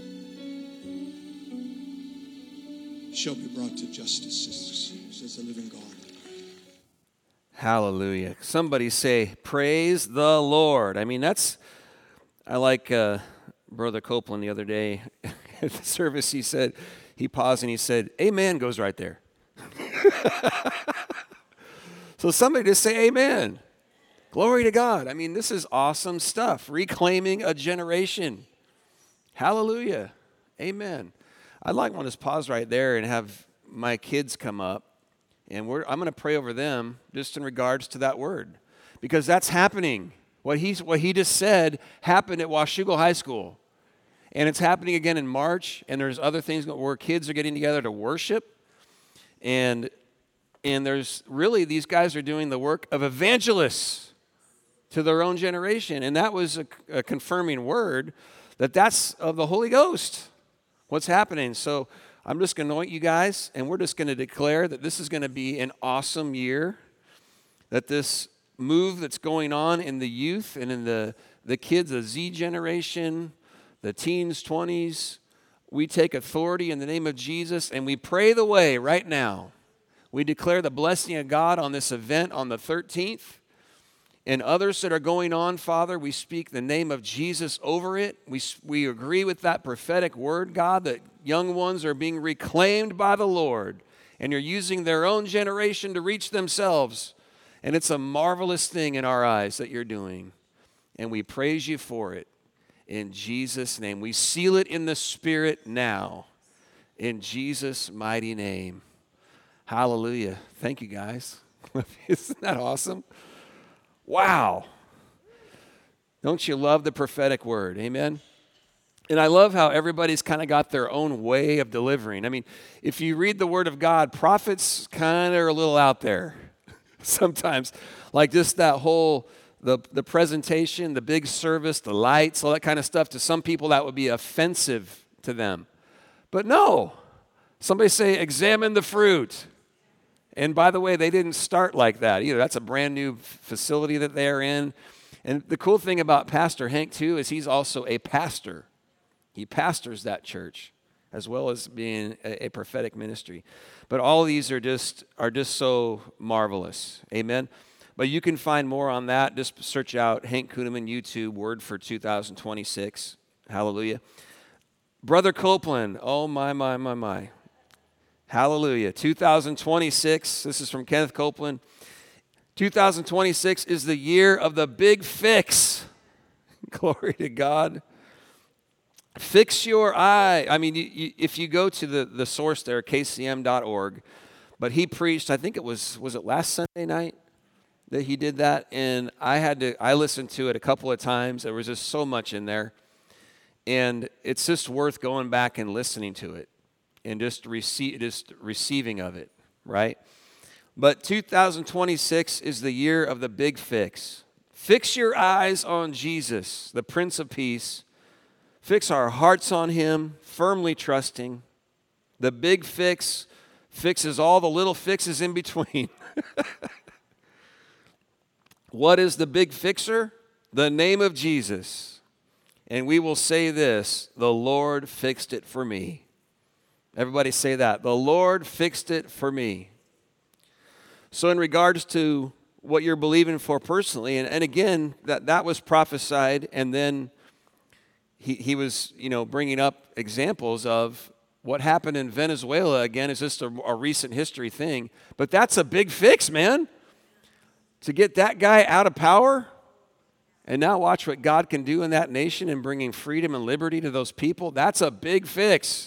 shall be brought to justice, says the living God. Hallelujah. Somebody say, praise the Lord. I mean, I like Brother Copeland the other day at the service. He paused and he said, amen goes right there. So somebody just say amen. Glory to God. I mean, this is awesome stuff. Reclaiming a generation. Hallelujah. Amen. I'd like to just pause right there and have my kids come up. And I'm going to pray over them just in regards to that word. Because that's happening. What he just said happened at Washougal High School. And it's happening again in March. And there's other things where kids are getting together to worship. And there's really, these guys are doing the work of evangelists to their own generation. And that was a confirming word that's of the Holy Ghost, what's happening. So I'm just going to anoint you guys, and we're just going to declare that this is going to be an awesome year, that this move that's going on in the youth and in the kids, the Z generation, the teens, 20s, we take authority in the name of Jesus, and we pray the way right now. We declare the blessing of God on this event on the 13th. And others that are going on, Father, we speak the name of Jesus over it. We agree with that prophetic word, God, that young ones are being reclaimed by the Lord. And you're using their own generation to reach themselves. And it's a marvelous thing in our eyes that you're doing. And we praise you for it. In Jesus' name. We seal it in the Spirit now. In Jesus' mighty name. Hallelujah. Thank you, guys. Isn't that awesome? Wow. Don't you love the prophetic word? Amen. And I love how everybody's kind of got their own way of delivering. I mean, if you read the word of God, prophets kind of are a little out there sometimes. Like just that whole, the presentation, the big service, the lights, all that kind of stuff. To some people, that would be offensive to them. But no. Somebody say, examine the fruit. And by the way, they didn't start like that either. That's a brand new facility that they're in. And the cool thing about Pastor Hank, too, is he's also a pastor. He pastors that church as well as being a prophetic ministry. But all these are just so marvelous. Amen. But you can find more on that. Just search out Hank Kunneman YouTube, Word for 2026. Hallelujah. Brother Copeland, oh my. Hallelujah. 2026, this is from Kenneth Copeland. 2026 is the year of the big fix. Glory to God. Fix your eye. I mean, if you go to the source there, kcm.org, but he preached, I think was it last Sunday night that he did that? And I listened to it a couple of times. There was just so much in there. And it's just worth going back and listening to it. And just receiving of it, right? But 2026 is the year of the big fix. Fix your eyes on Jesus, the Prince of Peace. Fix our hearts on him, firmly trusting. The big fix fixes all the little fixes in between. What is the big fixer? The name of Jesus. And we will say this, the Lord fixed it for me. Everybody say that. The Lord fixed it for me. So in regards to what you're believing for personally, and again, that was prophesied, and then he was, bringing up examples of what happened in Venezuela. Again, is just a recent history thing. But that's a big fix, man. To get that guy out of power, and now watch what God can do in that nation and bringing freedom and liberty to those people, that's a big fix.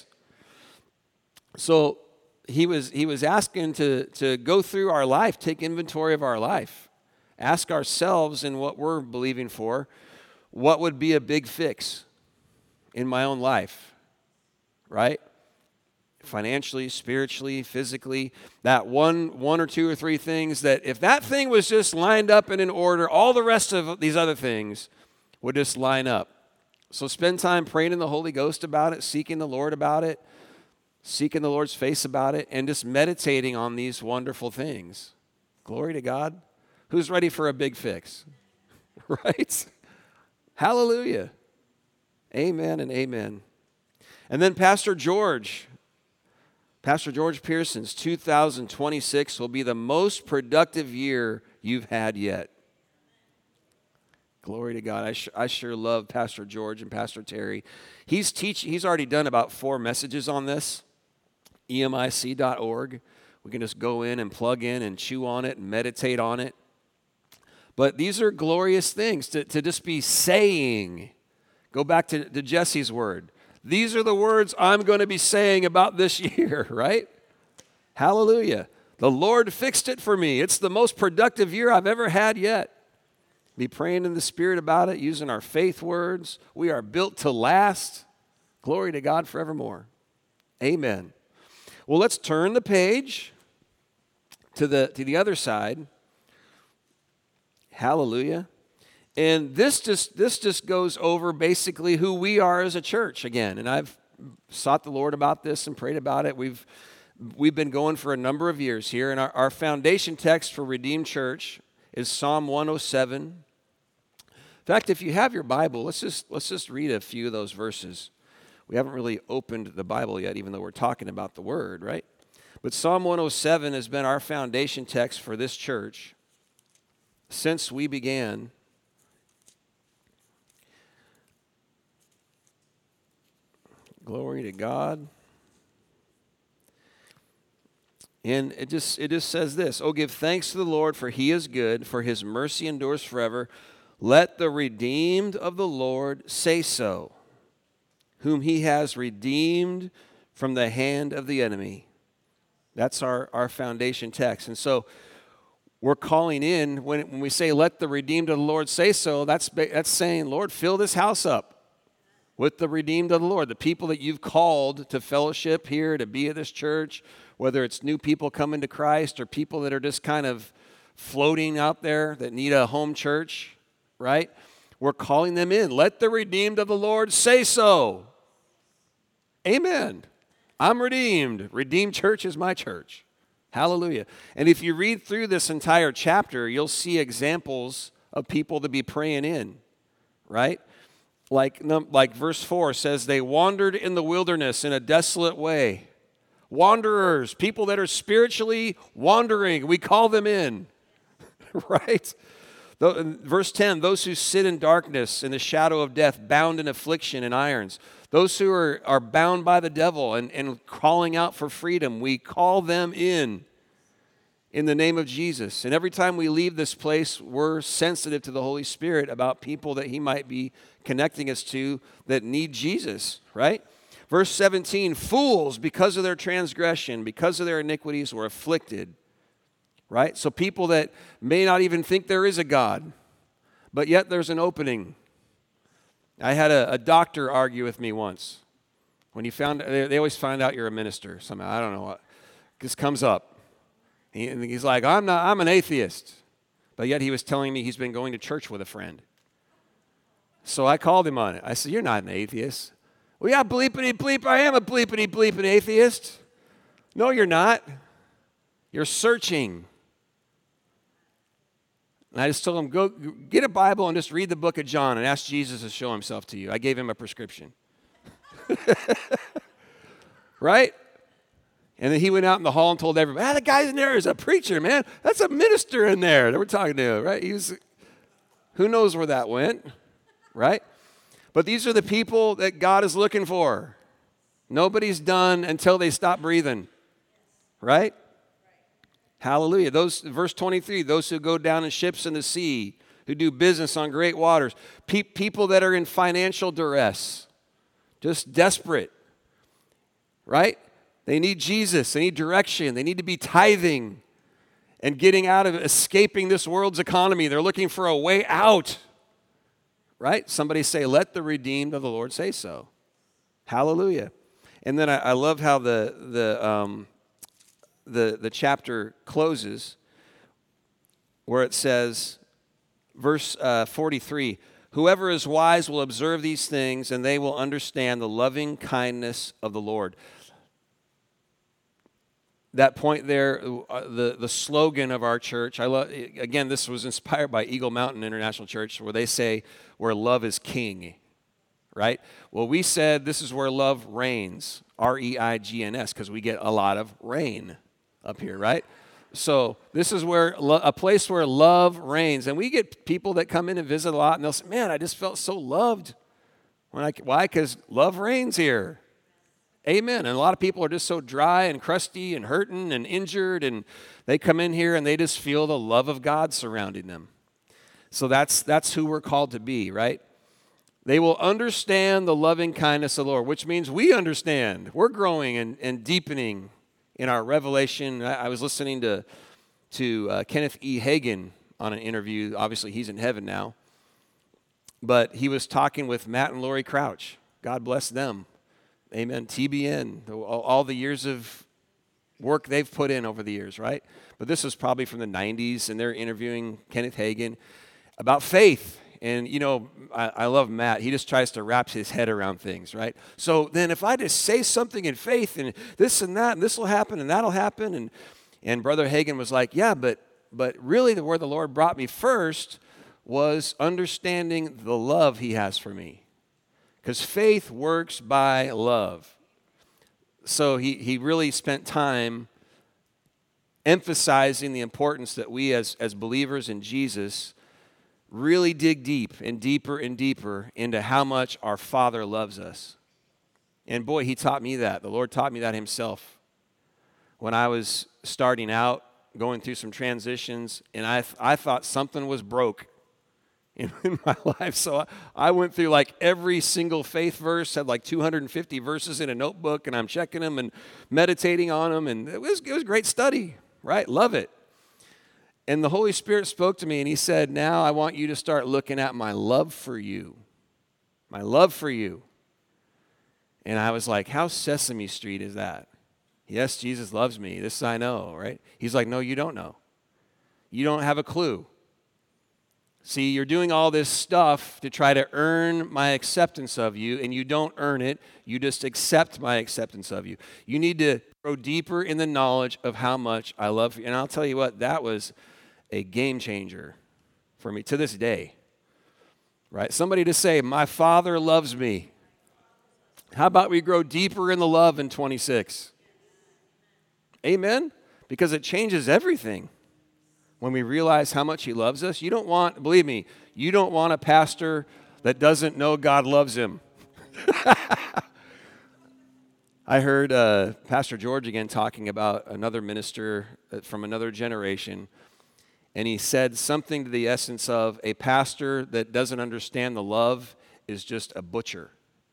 So he was asking to go through our life, take inventory of our life, ask ourselves in what we're believing for, what would be a big fix in my own life, right? Financially, spiritually, physically, that one or two or three things that if that thing was just lined up and in order, all the rest of these other things would just line up. So spend time praying in the Holy Ghost about it, seeking the Lord about it, seeking the Lord's face about it, and just meditating on these wonderful things. Glory to God. Who's ready for a big fix? Right? Hallelujah. Amen and amen. And then Pastor George Pearson's 2026 will be the most productive year you've had yet. Glory to God. I sure love Pastor George and Pastor Terry. He's already done about 4 messages on this. EMIC.org, We can just go in and plug in and chew on it and meditate on it. But these are glorious things to just be saying. Go back to Jesse's word. These are the words I'm going to be saying about this year, right? Hallelujah. The Lord fixed it for me. It's the most productive year I've ever had yet. Be praying in the Spirit about it, using our faith words. We are built to last. Glory to God forevermore. Amen. Well, let's turn the page to the other side. Hallelujah. And this just goes over basically who we are as a church again. And I've sought the Lord about this and prayed about it. We've been going for a number of years here. And our foundation text for Redeemed Church is Psalm 107. In fact, if you have your Bible, let's just read a few of those verses. We haven't really opened the Bible yet, even though we're talking about the Word, right? But Psalm 107 has been our foundation text for this church since we began. Glory to God. And it just says this, "Oh, give thanks to the Lord, for he is good, for his mercy endures forever. Let the redeemed of the Lord say so, whom he has redeemed from the hand of the enemy." That's our foundation text. And so we're calling in, when we say, let the redeemed of the Lord say so, that's saying, Lord, fill this house up with the redeemed of the Lord, the people that you've called to fellowship here, to be at this church, whether it's new people coming to Christ or people that are just kind of floating out there that need a home church, right? We're calling them in. Let the redeemed of the Lord say so. Amen. I'm redeemed. Redeemed Church is my church. Hallelujah. And if you read through this entire chapter, you'll see examples of people to be praying in, right? Like verse 4 says, they wandered in the wilderness in a desolate way. Wanderers, people that are spiritually wandering, we call them in, right? Verse 10, those who sit in darkness, in the shadow of death, bound in affliction and irons. Those who are bound by the devil and calling out for freedom, we call them in the name of Jesus. And every time we leave this place, we're sensitive to the Holy Spirit about people that he might be connecting us to that need Jesus, right? Verse 17, fools, because of their transgression, because of their iniquities, were afflicted, right? So people that may not even think there is a God, but yet there's an opening. I had a doctor argue with me once. When they always find out you're a minister somehow. I don't know what. This comes up. He's like, I'm an atheist. But yet he was telling me he's been going to church with a friend. So I called him on it. I said, you're not an atheist. Well, yeah, bleepity bleep. I am a bleepity bleeping atheist. No, you're not. You're searching. And I just told him, go get a Bible and just read the book of John and ask Jesus to show himself to you. I gave him a prescription. Right? And then he went out in the hall and told everybody, the guy in there is a preacher, man. That's a minister in there that we're talking to, right? Who knows where that went, right? But these are the people that God is looking for. Nobody's done until they stop breathing, right? Hallelujah. Verse 23, those who go down in ships in the sea, who do business on great waters, people that are in financial duress, just desperate, right? They need Jesus. They need direction. They need to be tithing and getting out of escaping this world's economy. They're looking for a way out, right? Somebody say, let the redeemed of the Lord say so. Hallelujah. And then I love how the chapter closes where it says, verse 43, whoever is wise will observe these things, and they will understand the loving kindness of the Lord. That point there, the slogan of our church, again, this was inspired by Eagle Mountain International Church, where they say, where love is king, right? Well, we said this is where love reigns, R-E-I-G-N-S, because we get a lot of rain up here, right? So this is where a place where love reigns. And we get people that come in and visit a lot, and they'll say, man, I just felt so loved. Why? Because love reigns here. Amen. And a lot of people are just so dry and crusty and hurting and injured, and they come in here and they just feel the love of God surrounding them. So that's who we're called to be, right? They will understand the loving kindness of the Lord, which means we understand. We're growing and deepening in our revelation. I was listening to Kenneth E. Hagin on an interview. Obviously, he's in heaven now. But he was talking with Matt and Lori Crouch. God bless them. Amen. TBN, all the years of work they've put in over the years, right? But this was probably from the 90s, and they're interviewing Kenneth Hagin about faith. And, you know, I love Matt. He just tries to wrap his head around things, right? So then if I just say something in faith and this and that, and this will happen and that'll happen. And Brother Hagin was like, yeah, but really where the Lord brought me first was understanding the love he has for me. Because faith works by love. So he really spent time emphasizing the importance that we as believers in Jesus really dig deep and deeper into how much our Father loves us. And boy, he taught me that. The Lord taught me that himself. When I was starting out, going through some transitions, and I thought something was broke in my life. So I went through like every single faith verse, had like 250 verses in a notebook, and I'm checking them and meditating on them, and it was great study, right? Love it. And the Holy Spirit spoke to me, and he said, now I want you to start looking at my love for you. My love for you. And I was like, how Sesame Street is that? Yes, Jesus loves me. This I know, right? He's like, no, you don't know. You don't have a clue. See, you're doing all this stuff to try to earn my acceptance of you, and you don't earn it. You just accept my acceptance of you. You need to grow deeper in the knowledge of how much I love you. And I'll tell you what, that was a game changer for me to this day, right? Somebody to say, my Father loves me. How about we grow deeper in the love in 26? Amen? Because it changes everything. When we realize how much he loves us, you don't want, believe me, you don't want a pastor that doesn't know God loves him. I heard Pastor George again talking about another minister from another generation, and he said something to the essence of a pastor that doesn't understand the love is just a butcher.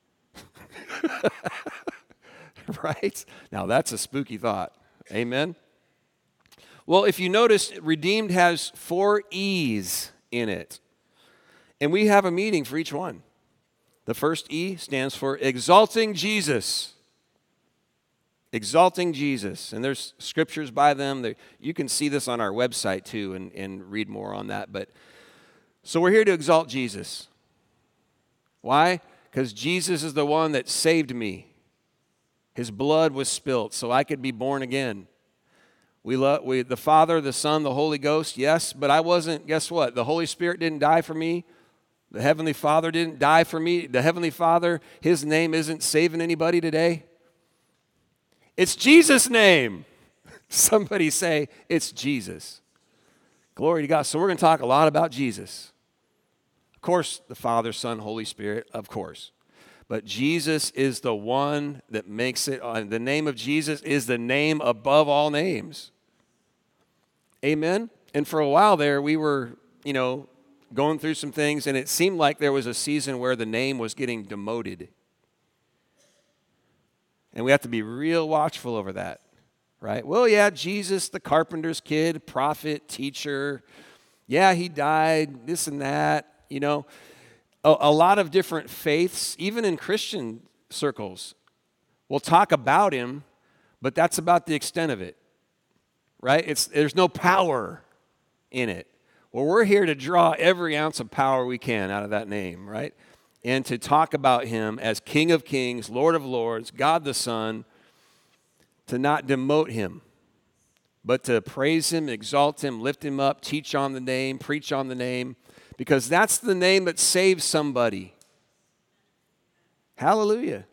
Right? Now that's a spooky thought. Amen? Well, if you notice, redeemed has 4 E's in it. And we have a meaning for each one. The first E stands for exalting Jesus. Exalting Jesus. And there's scriptures by them. You can see this on our website too and read more on that. So we're here to exalt Jesus. Why? Because Jesus is the one that saved me. His blood was spilt so I could be born again. We the Father, the Son, the Holy Ghost, yes, but I wasn't, guess what? The Holy Spirit didn't die for me. The Heavenly Father didn't die for me. The Heavenly Father, his name isn't saving anybody today. It's Jesus' name. Somebody say, it's Jesus. Glory to God. So we're going to talk a lot about Jesus. Of course, the Father, Son, Holy Spirit, of course. But Jesus is the one that makes it, the name of Jesus is the name above all names. Amen? And for a while there, we were, going through some things, and it seemed like there was a season where the name was getting demoted. And we have to be real watchful over that, right? Well, yeah, Jesus, the carpenter's kid, prophet, teacher. Yeah, he died, this and that, A lot of different faiths, even in Christian circles, will talk about him, but that's about the extent of it, right? There's no power in it. Well, we're here to draw every ounce of power we can out of that name, right? And to talk about him as King of Kings, Lord of Lords, God the Son, to not demote him, but to praise him, exalt him, lift him up, teach on the name, preach on the name, because that's the name that saves somebody. Hallelujah.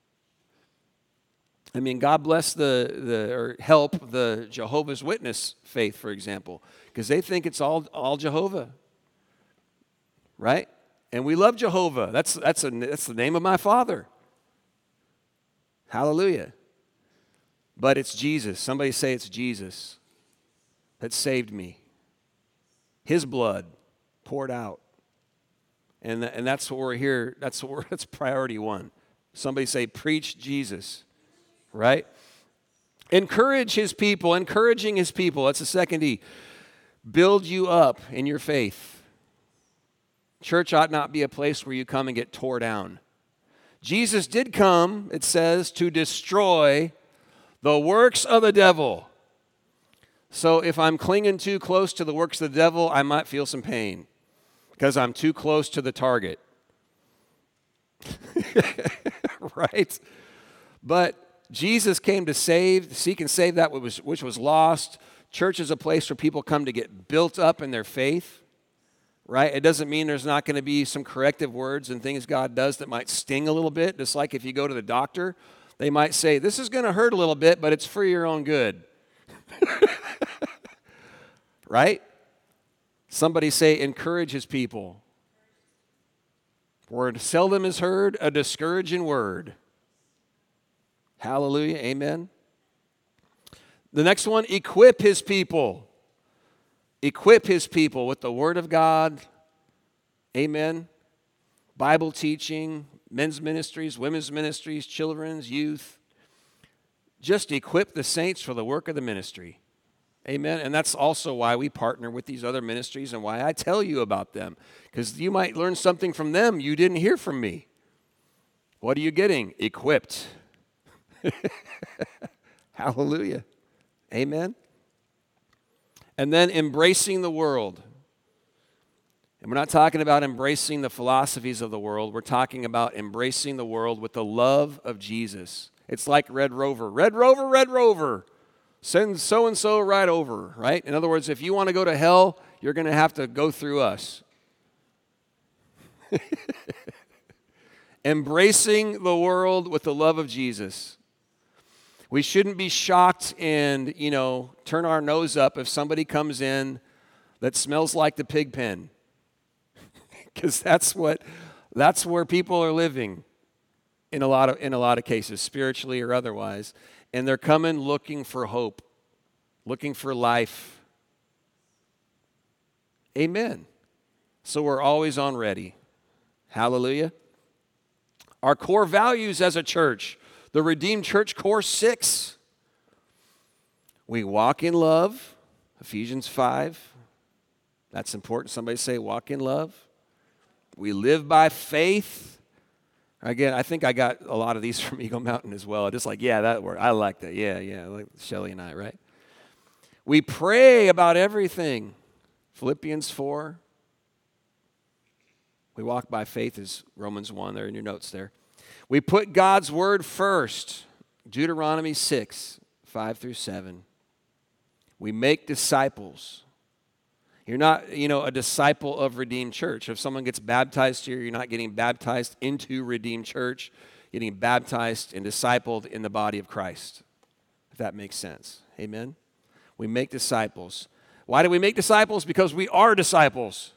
I mean, God bless or help the Jehovah's Witness faith, for example, because they think it's all Jehovah, right? And we love Jehovah. That's the name of my father. Hallelujah. But it's Jesus. Somebody say it's Jesus that saved me. His blood poured out. And that's what we're here. That's priority one. Somebody say, preach Jesus. Right? Encourage his people. Encouraging his people. That's the second E. Build you up in your faith. Church ought not be a place where you come and get tore down. Jesus did come, it says, to destroy the works of the devil. So if I'm clinging too close to the works of the devil, I might feel some pain because I'm too close to the target. Right? But Jesus came to seek and save that which was lost. Church is a place where people come to get built up in their faith. Right? It doesn't mean there's not going to be some corrective words and things God does that might sting a little bit. Just like if you go to the doctor, they might say, this is going to hurt a little bit, but it's for your own good. Right? Somebody say, encourage his people. Word seldom is heard, a discouraging word. Hallelujah. Amen. The next one, equip his people. Equip his people with the word of God. Amen. Bible teaching, men's ministries, women's ministries, children's, youth. Just equip the saints for the work of the ministry. Amen. And that's also why we partner with these other ministries and why I tell you about them. Because you might learn something from them you didn't hear from me. What are you getting? Equipped. Hallelujah. Amen. And then embracing the world. And we're not talking about embracing the philosophies of the world. We're talking about embracing the world with the love of Jesus. It's like Red Rover. Red Rover, Red Rover. Send so-and-so right over, right? In other words, if you want to go to hell, you're going to have to go through us. Embracing the world with the love of Jesus. We shouldn't be shocked and, turn our nose up if somebody comes in that smells like the pig pen. Because that's where people are living in a lot of cases, spiritually or otherwise. And they're coming looking for hope, looking for life. Amen. So we're always on ready. Hallelujah. Our core values as a church. The Redeemed Church Core 6. We walk in love, Ephesians 5. That's important. Somebody say, walk in love. We live by faith. Again, I think I got a lot of these from Eagle Mountain as well. Just like, yeah, that word. I like that. Yeah, like Shelly and I, right? We pray about everything. Philippians 4. We walk by faith is Romans 1 there in your notes there. We put God's word first. Deuteronomy 6, 5 through 7. We make disciples. You're not, a disciple of Redeemed Church. If someone gets baptized here, you're not getting baptized into Redeemed Church. You're getting baptized and discipled in the body of Christ, if that makes sense. Amen? We make disciples. Why do we make disciples? Because we are disciples.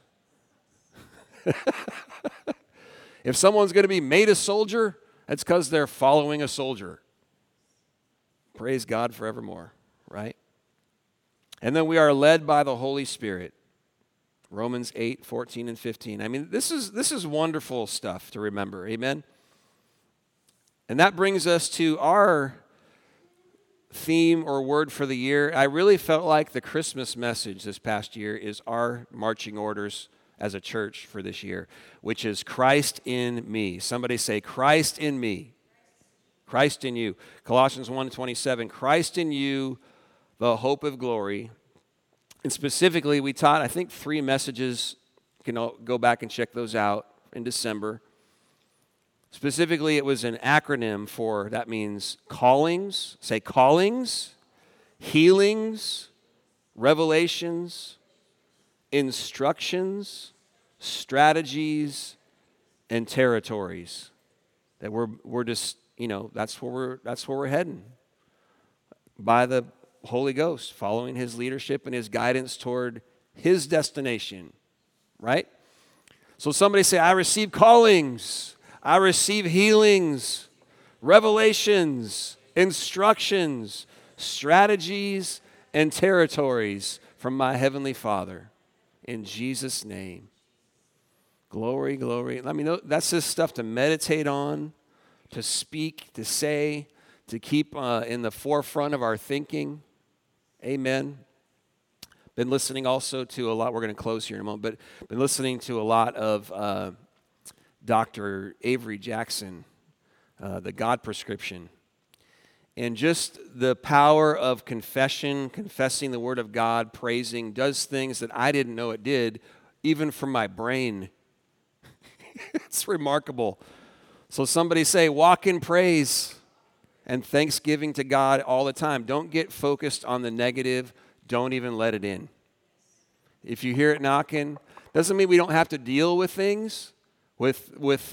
If someone's going to be made a soldier, it's because they're following a soldier. Praise God forevermore, right? And then we are led by the Holy Spirit. Romans 8, 14 and 15. I mean, this is wonderful stuff to remember. Amen? And that brings us to our theme or word for the year. I really felt like the Christmas message this past year is our marching orders as a church for this year, which is Christ in me. Somebody say, Christ in me. Christ in you. Colossians 1:27, Christ in you, the hope of glory. And specifically, we taught, I think, 3 messages. You can go back and check those out in December. Specifically, it was an acronym for, that means callings. Say callings, healings, revelations, instructions, strategies, and territories. That we're just, that's where we're heading. By the Holy Ghost, following his leadership and his guidance toward his destination, right? So somebody say, I receive callings, I receive healings, revelations, instructions, strategies, and territories from my Heavenly Father. In Jesus' name. Glory, glory. I mean, that's just stuff to meditate on, to speak, to say, to keep in the forefront of our thinking. Amen. Been listening also to a lot, we're going to close here in a moment, but been listening to a lot of Dr. Avery Jackson, the God Prescription. And just the power of confession, confessing the Word of God, praising, does things that I didn't know it did, even from my brain. It's remarkable. So somebody say, walk in praise and thanksgiving to God all the time. Don't get focused on the negative. Don't even let it in. If you hear it knocking, doesn't mean we don't have to deal with things, with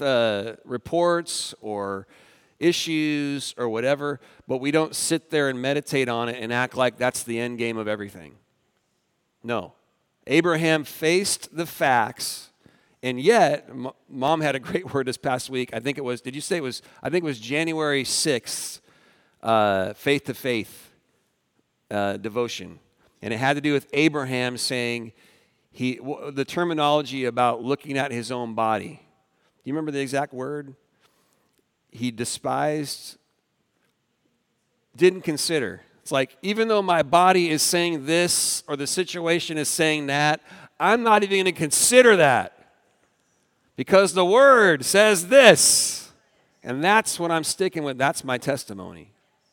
reports or issues or whatever, but we don't sit there and meditate on it and act like that's the end game of everything. No. Abraham faced the facts, and yet, Mom had a great word this past week. I think it was, did you say it was, I think it was January 6th, Faith to Faith devotion. And it had to do with Abraham saying, the terminology about looking at his own body. Do you remember the exact word? He despised, didn't consider. It's like, even though my body is saying this or the situation is saying that, I'm not even going to consider that because the Word says this. And that's what I'm sticking with. That's my testimony.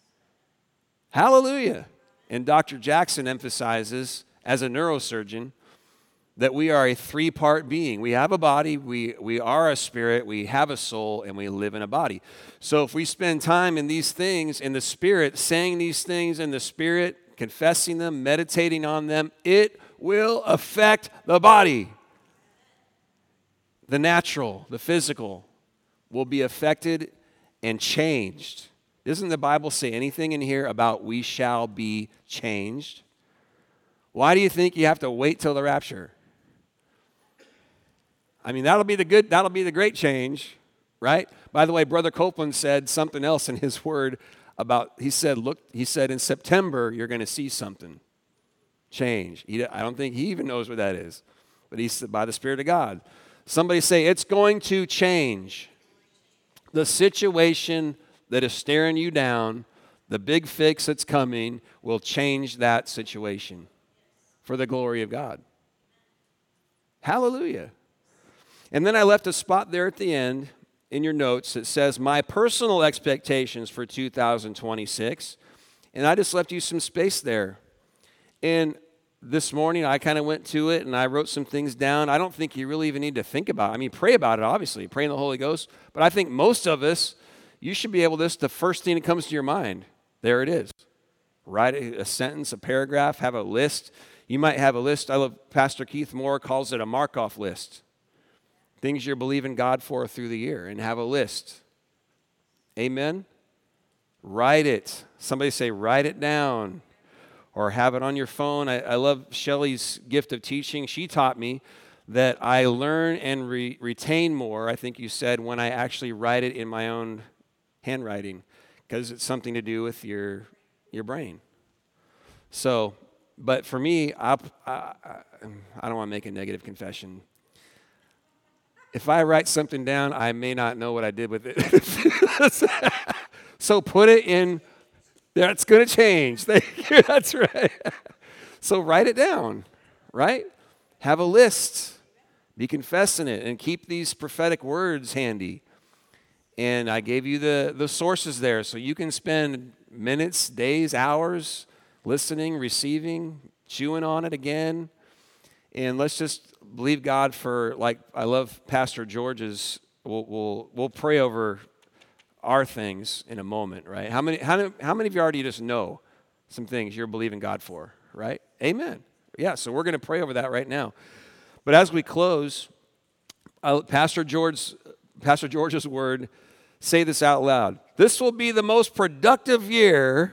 Hallelujah. And Dr. Jackson emphasizes, as a neurosurgeon, that we are a three-part being. We have a body, we are a spirit, we have a soul, and we live in a body. So if we spend time in these things in the spirit, saying these things in the spirit, confessing them, meditating on them, it will affect the body. The natural, the physical will be affected and changed. Doesn't the Bible say anything in here about we shall be changed? Why do you think you have to wait till the rapture? I mean, that'll be the great change, right? By the way, Brother Copeland said something else in his word about, he said in September, you're going to see something change. I don't think he even knows what that is, but he said by the Spirit of God. Somebody say, it's going to change. The situation that is staring you down, the big fix that's coming, will change that situation for the glory of God. Hallelujah. And then I left a spot there at the end in your notes that says, my personal expectations for 2026. And I just left you some space there. And this morning I kind of went to it and I wrote some things down. I don't think you really even need to think about it. I mean, pray about it, obviously. Pray in the Holy Ghost. But I think most of us, you should be able to, the first thing that comes to your mind, there it is. Write a sentence, a paragraph, have a list. You might have a list. I love Pastor Keith Moore calls it a mark-off list. Things you're believing God for through the year, and have a list. Amen? Write it. Somebody say, write it down. Or have it on your phone. I love Shelley's gift of teaching. She taught me that I learn and retain more, I think you said, when I actually write it in my own handwriting, because it's something to do with your brain. So, but for me, I don't want to make a negative confession. If I write something down, I may not know what I did with it. So put it in, that's going to change. Thank you, that's right. So write it down, right? Have a list. Be confessing it and keep these prophetic words handy. And I gave you the sources there so you can spend minutes, days, hours listening, receiving, chewing on it again. And let's just believe God for, like, I love Pastor George's, we'll pray over our things in a moment, right? How many of you already just know some things you're believing God for, right? Amen. Yeah, so we're going to pray over that right now. But as we close, Pastor George's word, say this out loud. This will be the most productive year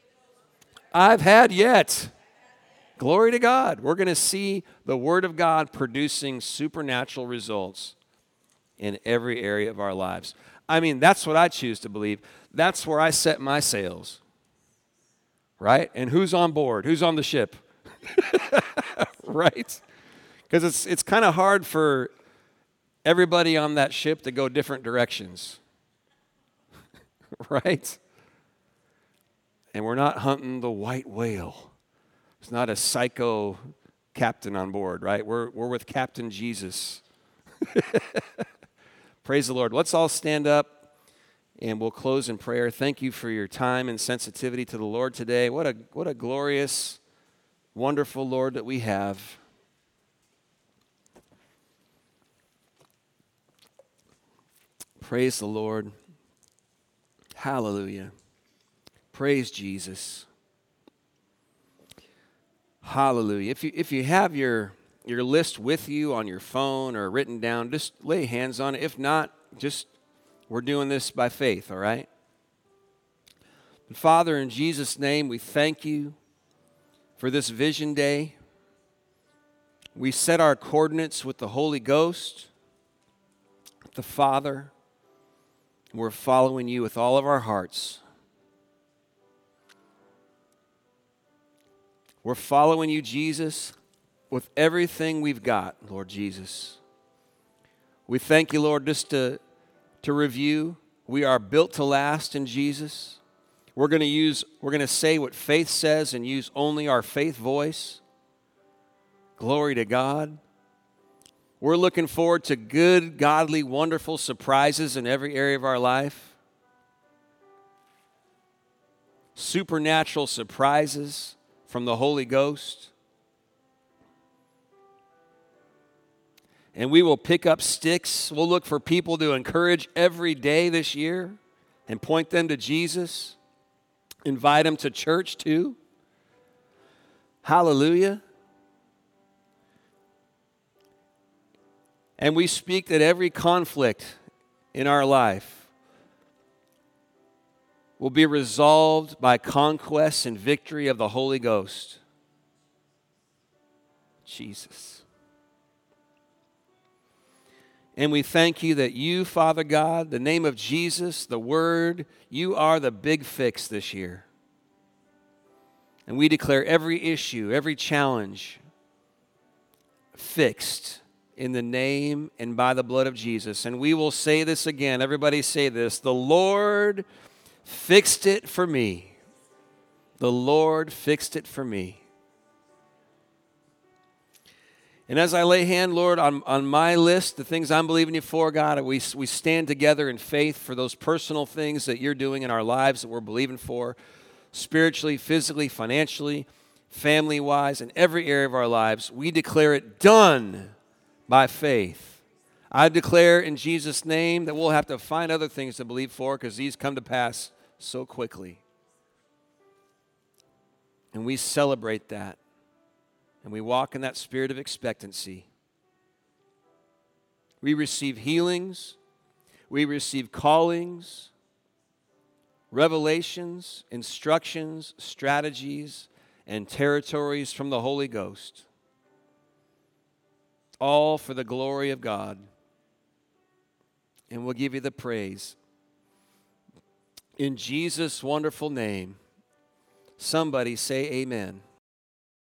I've had yet. Glory to God. We're going to see the Word of God producing supernatural results in every area of our lives. I mean, that's what I choose to believe. That's where I set my sails, right? And who's on board? Who's on the ship? Right? Because it's kind of hard for everybody on that ship to go different directions, right? And we're not hunting the white whale. It's not a psycho captain on board, right? We're with Captain Jesus. Praise the Lord. Let's all stand up and we'll close in prayer. Thank you for your time and sensitivity to the Lord today. What a glorious, wonderful Lord that we have. Praise the Lord. Hallelujah. Praise Jesus. Hallelujah. If you have your list with you on your phone or written down, just lay hands on it. If not, just we're doing this by faith, all right? And Father, in Jesus' name, we thank you for this Vision Day. We set our coordinates with the Holy Ghost, with the Father. We're following you with all of our hearts. We're following you, Jesus, with everything we've got, Lord Jesus. We thank you, Lord, just to review. We are built to last in Jesus. We're going to say what faith says and use only our faith voice. Glory to God. We're looking forward to good, godly, wonderful surprises in every area of our life. Supernatural surprises from the Holy Ghost. And we will pick up sticks. We'll look for people to encourage every day this year and point them to Jesus. Invite them to church too. Hallelujah. And we speak that every conflict in our life will be resolved by conquest and victory of the Holy Ghost. Jesus. And we thank you that you, Father God, the name of Jesus, the Word, you are the big fix this year. And we declare every issue, every challenge fixed in the name and by the blood of Jesus. And we will say this again. Everybody say this. The Lord fixed it for me. The Lord fixed it for me. And as I lay hand, Lord, on my list, the things I'm believing you for, God, we stand together in faith for those personal things that you're doing in our lives that we're believing for, spiritually, physically, financially, family-wise, in every area of our lives. We declare it done by faith. I declare in Jesus' name that we'll have to find other things to believe for because these come to pass so quickly. And we celebrate that. And we walk in that spirit of expectancy. We receive healings. We receive callings, revelations, instructions, strategies, and territories from the Holy Ghost. All for the glory of God. And we'll give you the praise. In Jesus' wonderful name, somebody say amen.